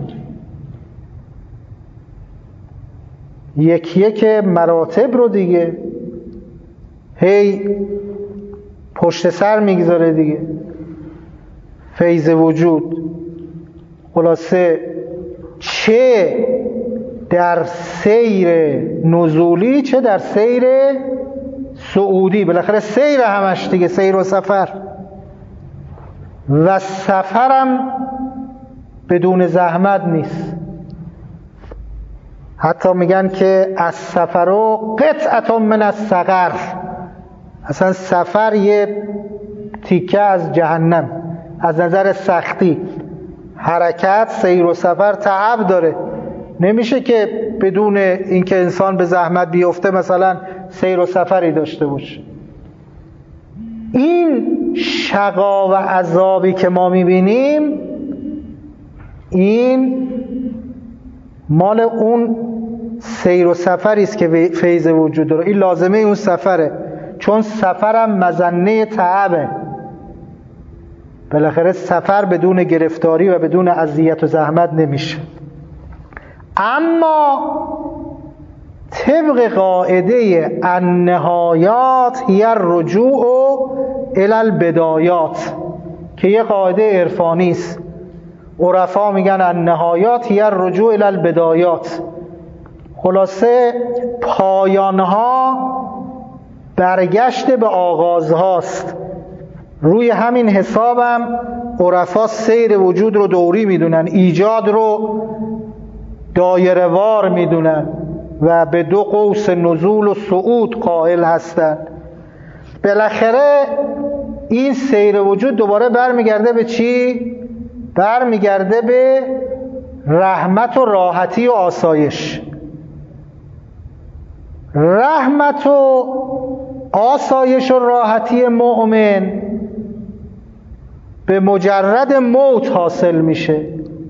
یک یک مراتب رو دیگه هی پشت سر میگذاره دیگه. فیض وجود خلاصه چه در سیر نزولی چه در سیر صعودی، بالاخره سیر همش دیگه، سیر و سفر، و سفرم بدون زحمت نیست. حتی میگن که از سفر و قطعه من السقر، اصلا سفر یه تیکه از جهنم از نظر سختی. حرکت، سیر و سفر تعب داره، نمیشه که بدون اینکه انسان به زحمت بیفته مثلا سیر و سفری داشته باشه. این شقا و عذابی که ما میبینیم این مال اون سیر و سفری است که فیض وجود داره. این لازمه اون سفره، چون سفرم مظنه تعبه. بالاخره سفر بدون گرفتاری و بدون اذیت و زحمت نمیشه. اما طبق قاعده النهایات هی الرجوع الی البدایات که یه قاعده عرفانی است، عرفا میگن النهایات هی الرجوع الی البدایات، خلاصه پایانها برگشت به آغازهاست. روی همین حسابم عرفا سیر وجود رو دوری میدونن، ایجاد رو دایره وار میدونن و به دو قوس نزول و صعود قائل هستن. بالاخره این سیر وجود دوباره برمیگرده به چی؟ برمیگرده به رحمت و راحتی و آسایش. رحمت و آسایش و راحتی مؤمن به مجرد موت حاصل میشه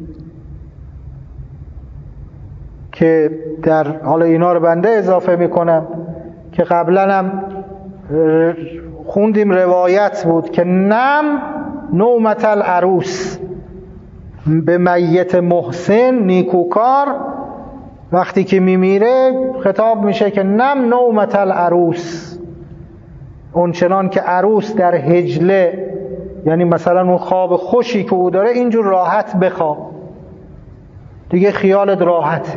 که در حالا اینا رو بنده اضافه میکنم که قبلا هم خوندیم، روایت بود که نم نومت العروس، به میت محسن نیکوکار وقتی که میمیره خطاب میشه که نم نومت العروس، اون چنان که عروس در حجله، یعنی مثلا اون خواب خوشی که او داره اینجور راحت بخواب، دیگه خیالت راحته.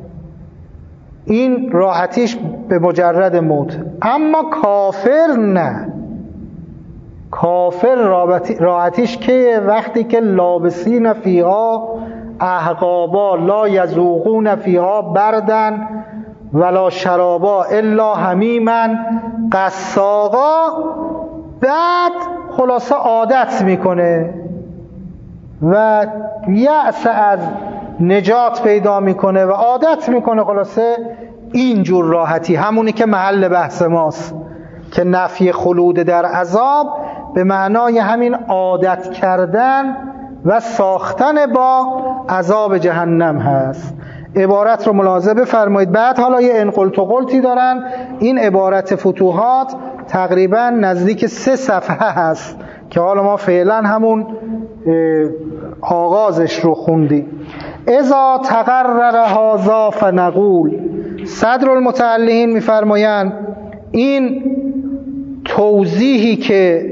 این راحتیش به مجرد موت. اما کافر نه، کافر راحتیش که وقتی که لابسین فیها احقابا لا یذوقون فیها بردن ولا شرابا الا حمیما قساقا، بعد خلاصه عادت میکنه و یأس از نجات پیدا میکنه و عادت میکنه. خلاصه اینجور راحتی همونی که محل بحث ماست که نفی خلود در عذاب به معنای همین عادت کردن و ساختن با عذاب جهنم هست. عبارت رو ملاحظه بفرمایید. بعد حالا یه انقلت و قلتی دارن. این عبارت فتوحات تقریبا نزدیک سه صفحه هست که حالا ما فعلا همون آغازش رو خوندیم. اذا تقرر هذا فنقول، صدر المتعلقین میفرمایند این توضیحی که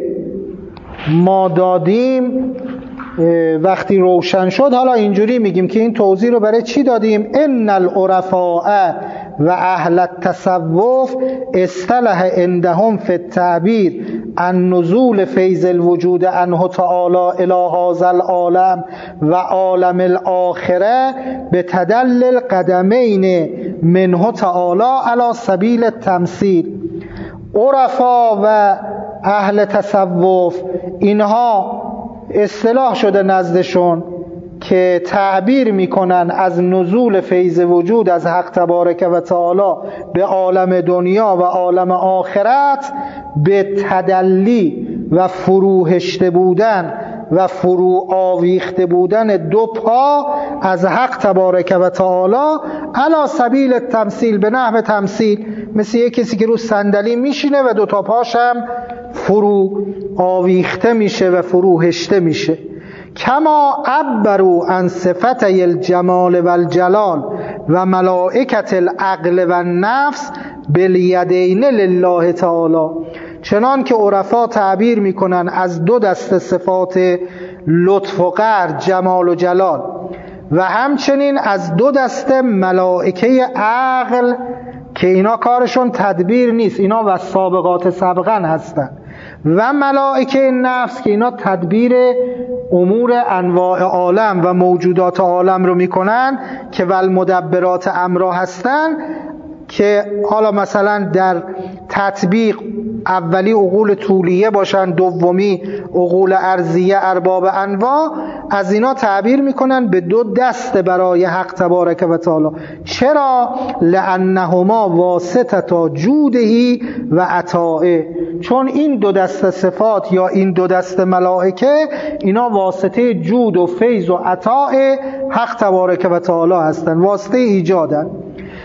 ما دادیم وقتی روشن شد، حالا اینجوری میگیم که این توضیح رو برای چی دادیم؟ ان العرفاء و اهل التصوف اصطلح عندهم فی التعبیر عن نزول فیض الوجود عنه تعالی الی هذا العالم و عالم الاخره بتدل القدمین منه تعالی علی سبیل التمثیل. عرفا و اهل تصوف اینها اصطلاح شده نزدشون که تعبیر میکنن از نزول فیض وجود از حق تبارک و تعالی به عالم دنیا و عالم آخرت به تدلی و فروهشته بودن و فرو آویخته بودن دو پا از حق تبارک و تعالی علی سبیل التمثیل، به نحو تمثیل، مثل یک کسی که رو صندلی میشینه و دو تا پاش هم فرو آویخته میشه و فروهشته میشه. کما عبروا عن صفتي الجمال والجلال و ملائکت العقل و النفس بالیدین لله تعالی، چنان که عرفا تعبیر میکنن از دو دست صفات لطف و قهر، جمال و جلال، و همچنین از دو دست ملائکه عقل که اینا کارشون تدبیر نیست، اینا و سابقات سبقا هستن، و ملائکه نفس که اینا تدبیر امور انواع عالم و موجودات عالم رو میکنن که والمدبرات امرا هستن، که حالا مثلا در تطبیق اولی عقول طولیه باشن، دومی عقول ارضیه ارباب انواع، از اینا تعبیر میکنن به دو دست برای حق تبارک و تعالی. چرا؟ لانهما واسطتا جودهی و عطائه، چون این دو دست صفات یا این دو دست ملائکه اینا واسطه جود و فیض و عطاء حق تبارک و تعالی هستن، واسطه ایجادن.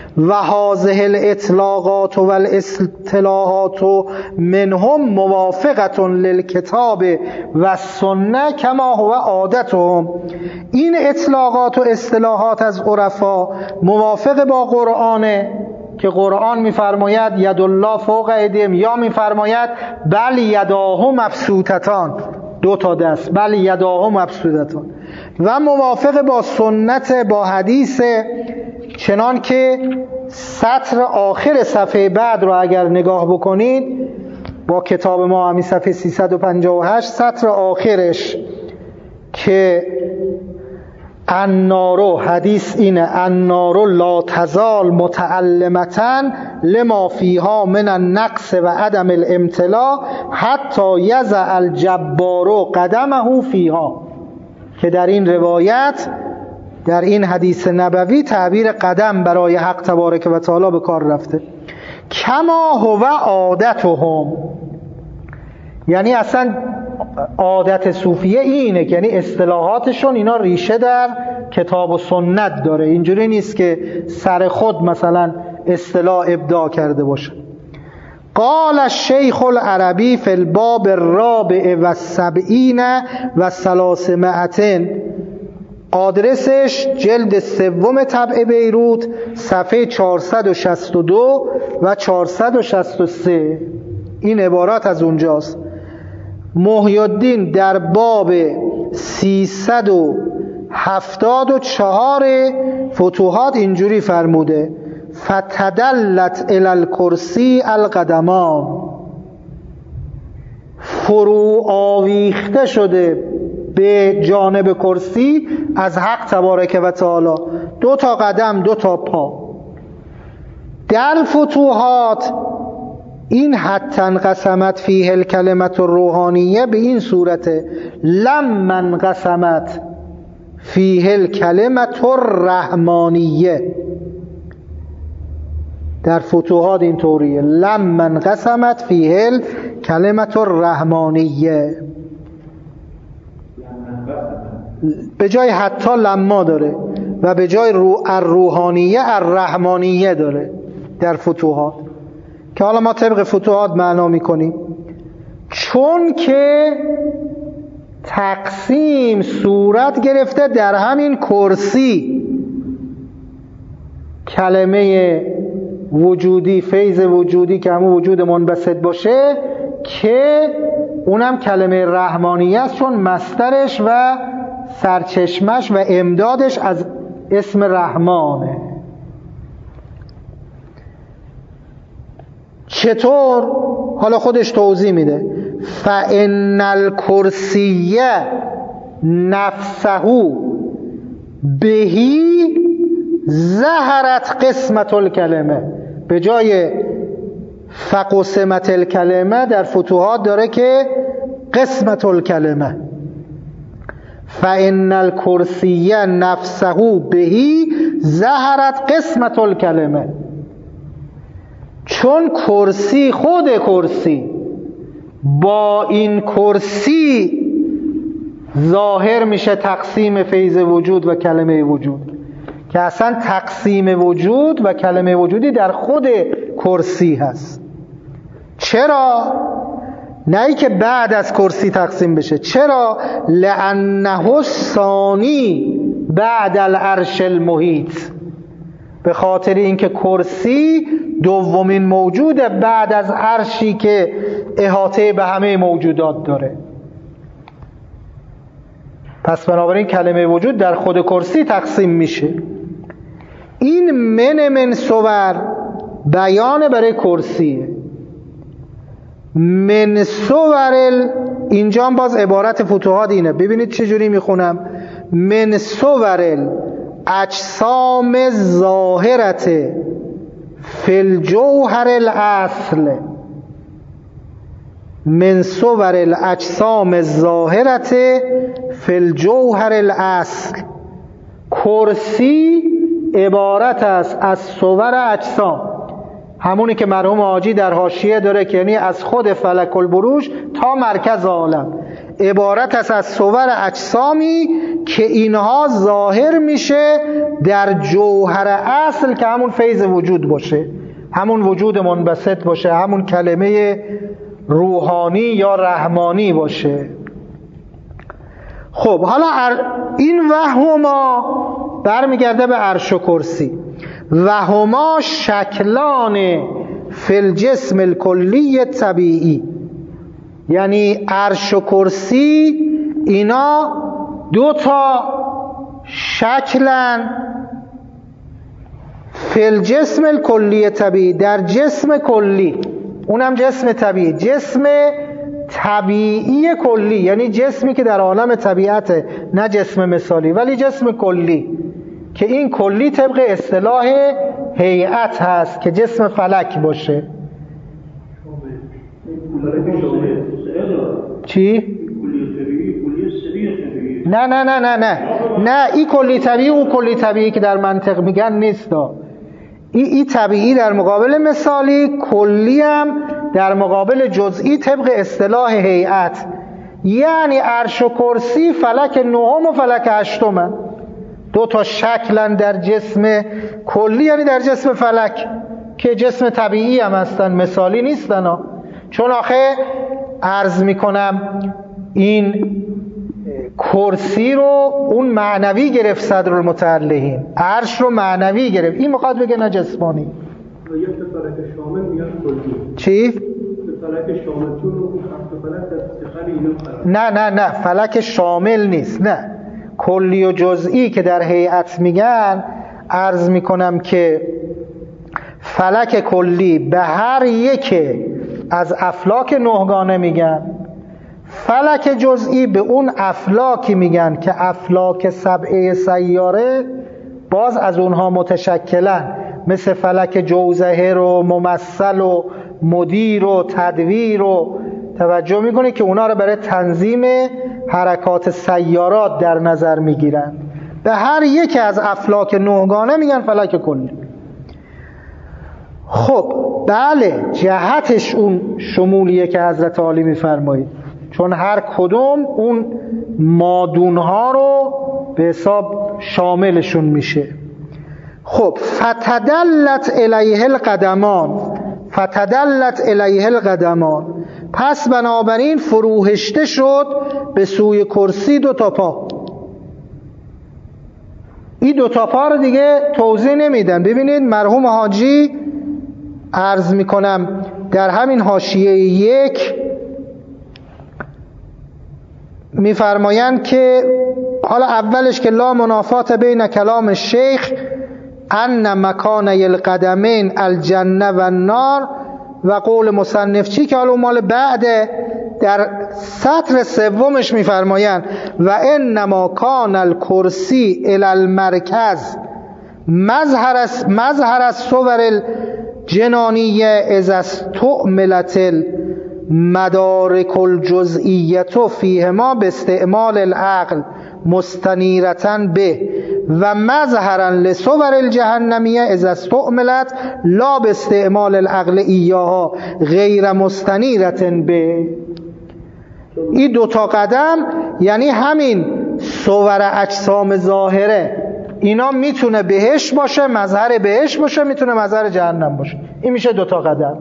و هذه الاطلاقات و الاصطلاحات منهم موافقة للکتاب و السنه کما هو عادتهم. این اطلاقات و اصطلاحات از عرفا موافق با قرآنه که قرآن میفرماید ید الله فوق ایدیهم، یا میفرماید بل یداه مبسوطتان، دو تا دست، بل یداه مبسوطتان، و موافق با سنت، با حدیث، چنان که سطر آخر صفحه بعد رو اگر نگاه بکنید با کتاب ما همین صفحه سیصد و پنجاه و هشت، سطر آخرش که النارو، حدیث اینه النارو لا تزال متعلمتن لما فیها من النقص و عدم الامتلاء حتی یضع الجبار قدمه فیها، که در این روایت، در این حدیث نبوی تعبیر قدم برای حق تبارک و تعالی به کار رفته. کما هو عادتهم، یعنی اصلا عادت صوفیه اینه که یعنی اصطلاحاتشون اینا ریشه در کتاب و سنت داره، اینجوری نیست که سر خود مثلا اصطلاح ابداع کرده باشه. قال الشیخ العربی فی الباب الرابع و السبعین و ثلاثمائة، آدرسش جلد سوم طبع بیروت، صفحه چهارصد و شصت و دو و چهارصد و شصت و سه. این عبارات از اونجاست. محی الدین در باب سیصد و هفتاد و چهار فتوحات اینجوری فرموده فتدلت الی الکرسی القدمان، فرو آویخته شده به جانب کرسی از حق تبارک و تعالی، دو تا قدم، دو تا پا. در فتوحات این حتی انقسمت فیه الکلمت الروحانیه به این صورته لما انقسمت فیه الکلمت الرحمانیه. در فتوحات این طوریه لما انقسمت فیه الکلمت الرحمانیه، به جای حتی لما داره و به جای الروحانیه الرحمانیه داره در فتوحات، که حالا ما طبق فتوحات معنا میکنیم. چون که تقسیم صورت گرفته در همین کرسی، کلمه وجودی، فیض وجودی که همون وجود منبسط باشه، که اونم کلمه رحمانیه است چون مصدرش و سرچشمش و امدادش از اسم رحمانه. چطور؟ حالا خودش توضیح میده. فَإِنَّ الْكُرْسِيَّ نَفْسَهُ بهی ظهرت قسمت الکلمه، به جای فقسمت الکلمه در فتوحات داره که قسمت الکلمه. فَإِنَّ الْكُرْسِيَّ نَفْسَهُ بهی ظهرت قسمت الکلمه، چون کرسی، خود کرسی با این کرسی ظاهر میشه تقسیم فیض وجود و کلمه وجود، که اصلا تقسیم وجود و کلمه وجودی در خود کرسی هست. چرا؟ نه ای که بعد از کرسی تقسیم بشه. چرا؟ لأنه الثانی بعد العرش المحیط، به خاطر اینکه کرسی دومین موجود بعد از عرشی که احاطه به همه موجودات داره. پس بنابراین کلمه وجود در خود کرسی تقسیم میشه. این من من صور بیان برای کرسیه. من صور، اینجا باز عبارت فتوحات اینه، ببینید چجوری میخونم. من صور اجسام ظاهرت فی الجوهر الاصل، من صور الاجسام الظاهرت فی الجوهر الاصل. کرسی عبارت است از صور اجسام، همونی که مرحوم حاجی در حاشیه داره که یعنی از خود فلک البروج تا مرکز عالم، عبارت است از صور اجسامی که اینها ظاهر میشه در جوهر اصل که همون فیض وجود باشه، همون وجود منبسط باشه، همون کلمه روحانی یا رحمانی باشه. خب حالا این وهما برمیگرده به عرش و کرسی. وهما شکلان فی الجسم الکلی طبیعی، یعنی عرش و کرسی اینا دو تا شکلن فی الجسم الکلی طبیعی، در جسم کلی، اونم جسم طبیعی، جسم طبیعی کلی، یعنی جسمی که در عالم طبیعته، نه جسم مثالی ولی جسم کلی، که این کلی طبق اصطلاح هیئت هست که جسم فلک باشه. چی؟ نه نه نه نه نه نه این کلی طبیعی اون کلی طبیعی که در منطق میگن نیست. این ای طبیعی در مقابل مثالی، کلی هم در مقابل جزئی طبق اصطلاح هیئت. یعنی عرش و کرسی فلک نهم و فلک هشتم، دو تا شکلن در جسم کلی، یعنی در جسم فلک که جسم طبیعی هم هستن، مثالی نیستن ها. چون آخه عرض میکنم این کرسی رو اون معنوی گرفت صدر المتعلهین، عرش رو معنوی گرفت، این میخواد بگه نه جسمانی. یک فلک شامل میگن کلی. چی؟ فلک شامل چون هفت فلک در داخل اینو قرار. نه نه نه فلک شامل نیست، نه کلی و جزئی که در هیئت میگن. عرض میکنم که فلک کلی به هر یک از افلاک نهگانه میگن، فلک جزئی به اون افلاکی میگن که افلاک سبعه سیاره باز از اونها متشکلن، مثل فلک جوزهر و ممثل و مدیر و تدویر و توجه میکنه که اونا رو برای تنظیم حرکات سیارات در نظر میگیرن. به هر یک از افلاک نهگانه میگن فلک کلی. خب بله، جهتش اون شمولیه که حضرت عالی میفرمایید، چون هر کدوم اون مادونها رو به حساب شاملشون میشه. خب فتدلت الیه القدمان، فتدلت الیه القدمان، پس بنابراین فروهشته شد به سوی کرسی دو تا پا. این دو تا پا رو دیگه توضیح نمیدن. ببینید مرحوم حاجی عرض میکنم در همین حاشیه یک میفرمایند که حالا اولش که لا منافات بین کلام شیخ ان مکانه القدمین الجنه و النار و قول مصنف چی که حالا مال بعده، در سطر سومش میفرمایند و انما کان الکرسی الی المرکز مظهر مظهر الصور الجنانیه اذا استعملت المدارک الجزئیه فیهما باستعمال العقل مستنیرتن به و مظهرا لصور الجهنمیه اذا استعملت لا باستعمال العقل ایاها غیر مستنیرتن به. این دو تا قدم یعنی همین صور اجسام ظاهره، اینا میتونه بهشت باشه، مظهر بهشت باشه، میتونه مظهر جهنم باشه. این میشه دو تا قدم.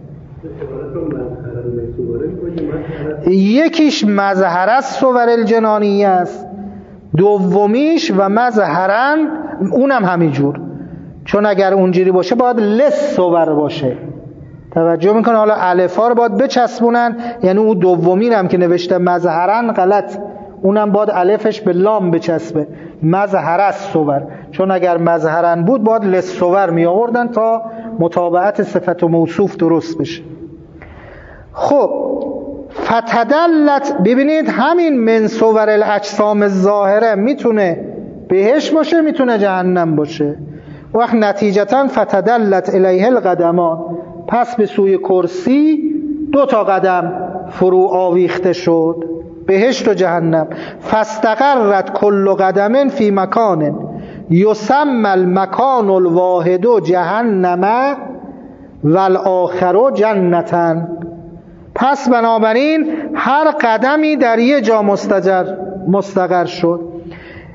یکیش مظهر است صور الجنانیه است، دومیش و مظهرن اونم همینجور، چون اگر اونجوری باشه باید لس صور باشه. توجه میکنه؟ حالا الفا رو باید بچسبونن، یعنی اون دومین هم که نوشته مظهرن غلط، اونم باید الفش به لام بچسبه، مظهر است صور، چون اگر مظهرن بود باید لس صور می آوردن تا مطابقت صفت و موصوف درست بشه. خب فتدلت، ببینید همین من صور الاجسام الظاهره میتونه بهشت باشه، میتونه جهنم باشه. وقت نتیجتا فتدلت الیه القدمان، پس به سوی کرسی دو تا قدم فرو آویخته شد، بهشت و جهنم. فاستقرت کل قدم فی مکان یسمى المکان الواحد جهنم والآخر جنتا. پس بنابراین هر قدمی در یه جا مستقر مستقر شد.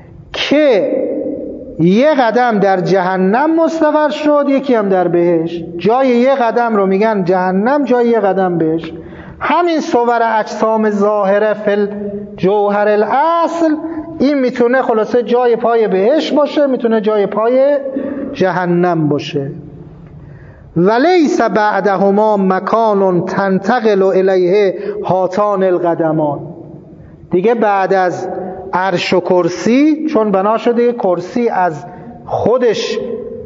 که یه قدم در جهنم مستقر شد، یکی هم در بهشت. جای یه قدم رو میگن جهنم، جای یه قدم بهشت. همین صور اجسام ظاهره فل جوهر الاصل، این میتونه خلاصه جای پای بهشت باشه، میتونه جای پای جهنم باشه. ولیس بعدهما مکان تنتقل الیه هاتان القدمان. دیگه بعد از عرش و کرسی، چون بنا شده کرسی از خودش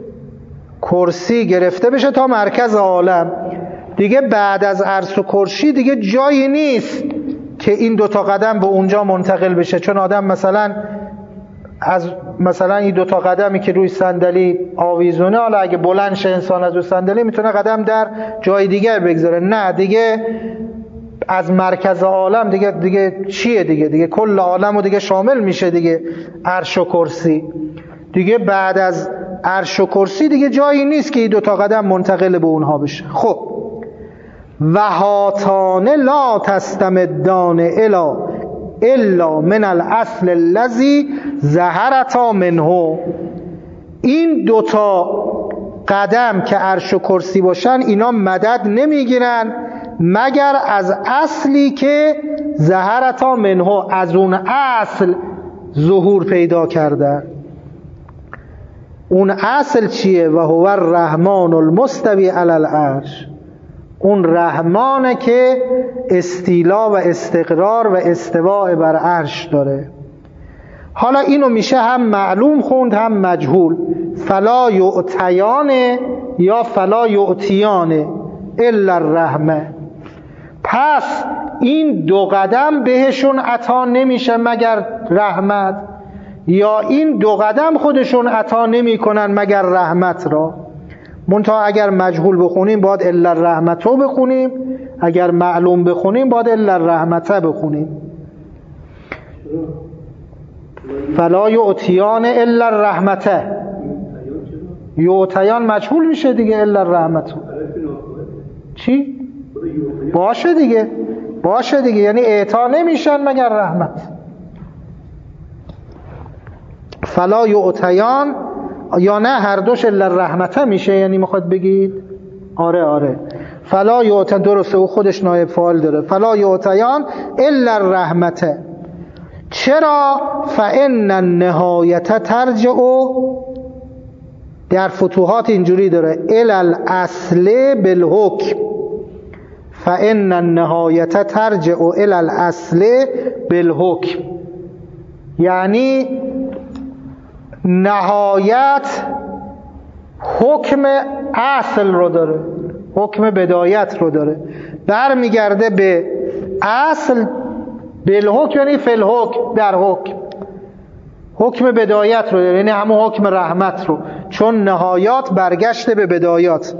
کرسی گرفته بشه تا مرکز عالم، دیگه بعد از عرش و کرسی دیگه جایی نیست که این دوتا قدم به اونجا منتقل بشه. چون آدم مثلا از مثلا این دوتا قدمی که روی صندلی آویزونه، حالا اگه بلند شه انسان از روی صندلی میتونه قدم در جای دیگر بگذاره. نه دیگه از مرکز عالم دیگه دیگه چیه دیگه دیگه کل عالم رو دیگه شامل میشه دیگه عرش و کرسی. دیگه بعد از عرش و کرسی دیگه جایی نیست که این دوتا قدم منتقل به اونها بشه. خب و هاتان لا تستمدان الا الا من الاصل الذی ظهرتا منه. این دوتا قدم که عرش و کرسی باشن اینا مدد نمیگیرن مگر از اصلی که ظهرتا منه، از اون اصل ظهور پیدا کردن. اون اصل چیه؟ و هو الرحمن المستوی علی العرش. اون رحمانه که استیلا و استقرار و استواء بر عرش داره. حالا اینو میشه هم معلوم خوند هم مجهول. فلا یعطیان یا فلا یعطیان الا الرحمه. پس این دو قدم بهشون عطا نمیشه مگر رحمت، یا این دو قدم خودشون عطا نمی کنن مگر رحمت را. منتها اگر مجهول بخونیم باید الا الرحمتو بخونیم، اگر معلوم بخونیم باید الا الرحمته بخونیم. فلا یعطیان الا الرحمته، یعطیان مجهول میشه دیگه الا الرحمتو. چی؟ باشه دیگه باشه دیگه یعنی اعطا نمیشن مگر رحمت. فلا یعطیان یا نه هر دوش الا الرحمته میشه، یعنی میخواد بگید آره آره فلا یعطیان درسته، او خودش نایب فاعل داره. فلا یعطیان الا الرحمته. چرا؟ فان النهایت ترجع، در فتوحات اینجوری داره الی الاصل بالحکم. فان النهایت ترجع الی الاصل بالحکم، یعنی نهایت حکم اصل رو داره، حکم بدایت رو داره، برمیگرده به اصل. بالحکم یعنی فی الحکم، در حکم حکم بدایت رو داره، یعنی همون حکم رحمت رو، چون نهایات برگشته به بدایات.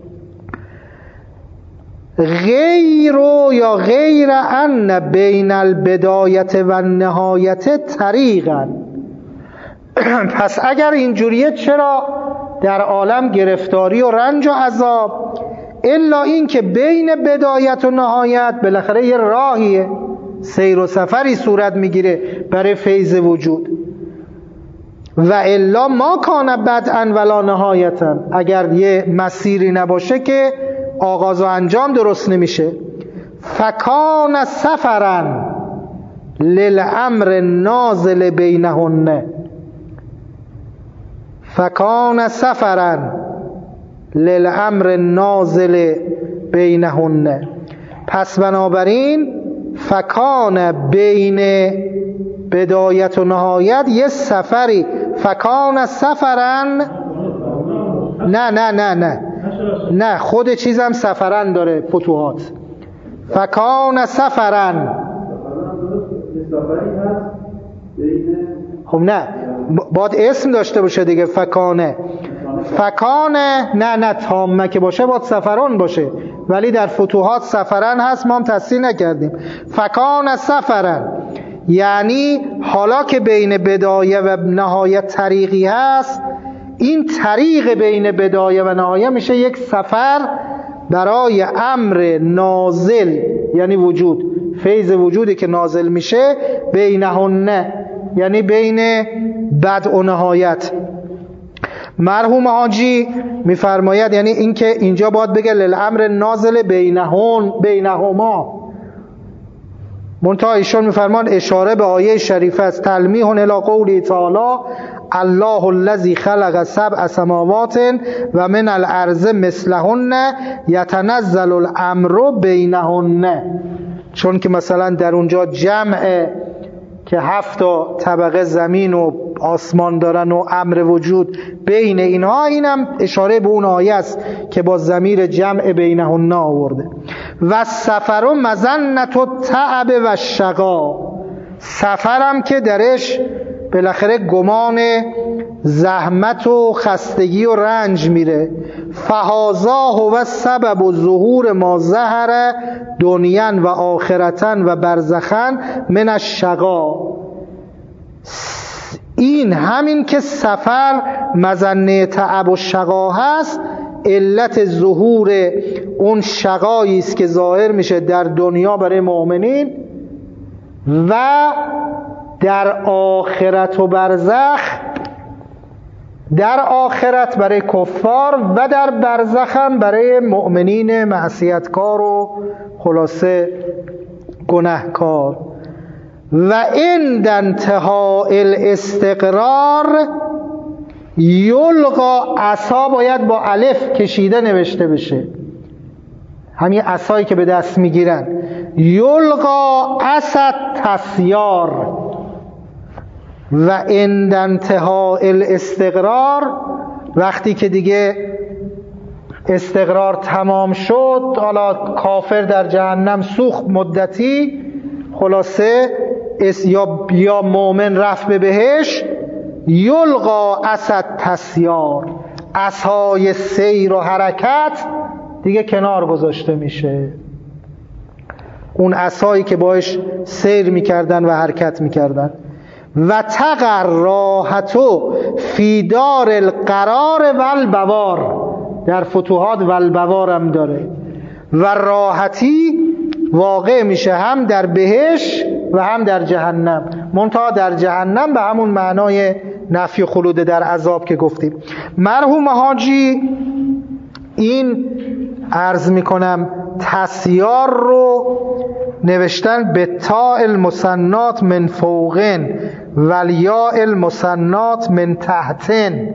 غیر یا غیر ان بین البدایت و النهایت طریقا. پس اگر اینجوریه چرا در عالم گرفتاری و رنج و عذاب؟ الا این که بین بدایت و نهایت بالاخره یه راهیه، سیر و سفری صورت میگیره برای فیض وجود. و الا ما کان بدءا ولا نهایتا، اگر یه مسیری نباشه که آغاز و انجام درست نمیشه. فکان سفرا للامر نازل بینهن، فکان سفرا للامر نازل بینهن. پس بنابراین فکان بین بدایت و نهایت یه سفری. فکان سفرا نه نه نه نه نه خود چیزم سفرن داره فتوحات. فکان سفرا خب نه باید اسم داشته باشه دیگه. فکانه فکانه نه نه تامه که باشه باید سفران باشه، ولی در فتوحات سفرن هست، ما هم تصحیح نکردیم. فکان سفرن یعنی حالا که بین بدایه و نهایت طریقی هست، این طریق بین بدایه و نهایت میشه یک سفر برای امر نازل، یعنی وجود، فیض وجودی که نازل میشه بینهن، یعنی بین بد و نهایت. مرحوم حاجی میفرماید یعنی اینکه اینجا باید بگه للامر نازل بینهون بینهما، منتها ایشون میفرمان اشاره به آیه شریفه است. تلمیح الی قوله تعالی الله الذی خلق سبع سماوات و من الارض مثلهن یتنزل الامر بینهن، چون که مثلا در اونجا جمع که هفت طبقه زمین و آسمان دارن و امر وجود بین اینها، اینم اشاره به اون آیه است که با ضمیر جمع بینهن آورده. و سفر مظنة التعب و شقا، سفرم که درش بالاخره گمان زحمت و خستگی و رنج میره. فهذا هو سبب ظهور ما ظهر دنیا و آخرتا و برزخا من الشقا، این همین که سفر مظنه تعب و شقا هست، علت ظهور اون شقایی است که ظاهر میشه در دنیا برای مؤمنین و در آخرت و برزخ، در آخرت برای کفار و در برزخ هم برای مؤمنین معصیتکار و خلاصه گناهکار. و عند انتهاء الاستقرار یلقا، عصا باید با الف کشیده نوشته بشه، همین عصایی که به دست میگیرن، یلقا عصا تسیار. و عند انتهاء الاستقرار، وقتی که دیگه استقرار تمام شد، حالا کافر در جهنم سوخت مدتی، خلاصه یا یا مؤمن رفت به بهشت، یلقا عصا تسیار، عصای سیر و حرکت دیگه کنار گذاشته میشه، اون عصایی که باش سیر میکردن و حرکت میکردن. و تقر راحتو فی دار القرار و البوار، در فتوحات و البوار هم داره، و راحتی واقع میشه هم در بهشت و هم در جهنم، منتها در جهنم به همون معنای نفی خلود در عذاب که گفتیم. مرحوم حاجی این عرض میکنم تسیار رو نوشتن به تاء المثنات من فوقن و الیاء المثنات من تحتن،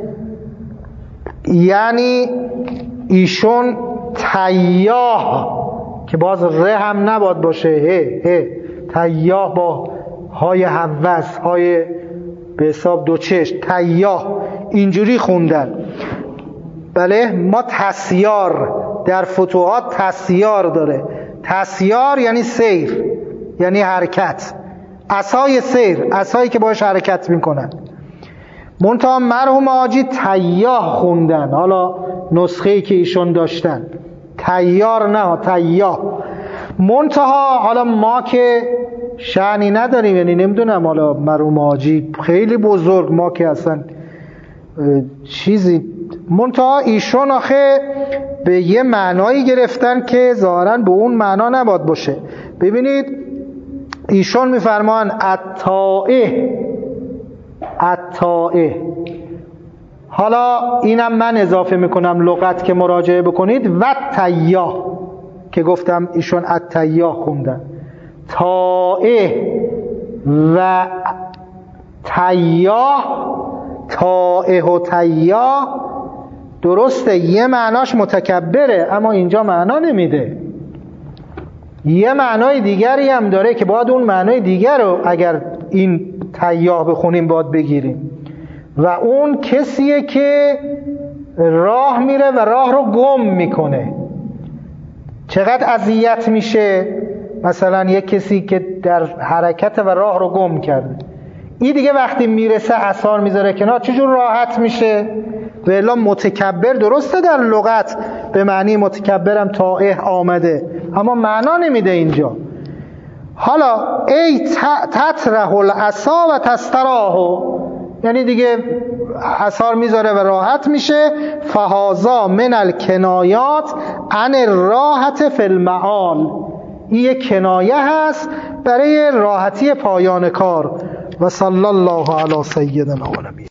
یعنی ایشون تیاه که باز ره هم نباد باشه، هه هه تیاه با های حوض، های به حساب دو چشم، تیاه اینجوری خوندن. بله، ما تسیار در فتوحات تسیار داره، تسیار یعنی سیر، یعنی حرکت، عصای سیر، عصایی که باش حرکت میکنن. منتها مرحوم حاجی تیاه خوندن، حالا نسخه‌ای که ایشون داشتن تیار نه تیاه. منتها حالا ما که شأنی نداریم، یعنی نمیدونم، حالا مرحوم حاجی خیلی بزرگ، ما که اصلا چیزی، منتها ایشون آخه به یه معنایی گرفتن که ظاهراً به اون معنا نباید باشه. ببینید ایشون میفرمان الطائه، الطائه، حالا اینم من اضافه میکنم لغت که مراجعه بکنید، و تیاه که گفتم ایشون التیاه خوندن، طائه و تیاه، طائه و تیاه درسته، یه معناش متکبره اما اینجا معنا نمیده، یه معنای دیگری هم داره که باید اون معنای دیگر رو اگر این تیاه بخونیم باید بگیریم، و اون کسیه که راه میره و راه رو گم میکنه. چقدر اذیت میشه مثلا یک کسی که در حرکت و راه رو گم کرده، این دیگه وقتی میرسه عصا میذاره کنار، چجور راحت میشه؟ و الا متکبر درسته در لغت به معنی متکبرم طائه آمده، اما معنا نمیده اینجا. حالا ای تطرح العصا و تستراحو، یعنی دیگه عصا میذاره و راحت میشه. فهذا من الکنایات عن الراحت فی المعال، این یک کنایه هست برای راحتی پایان کار. و صلی الله علی سیدنا و نبینا.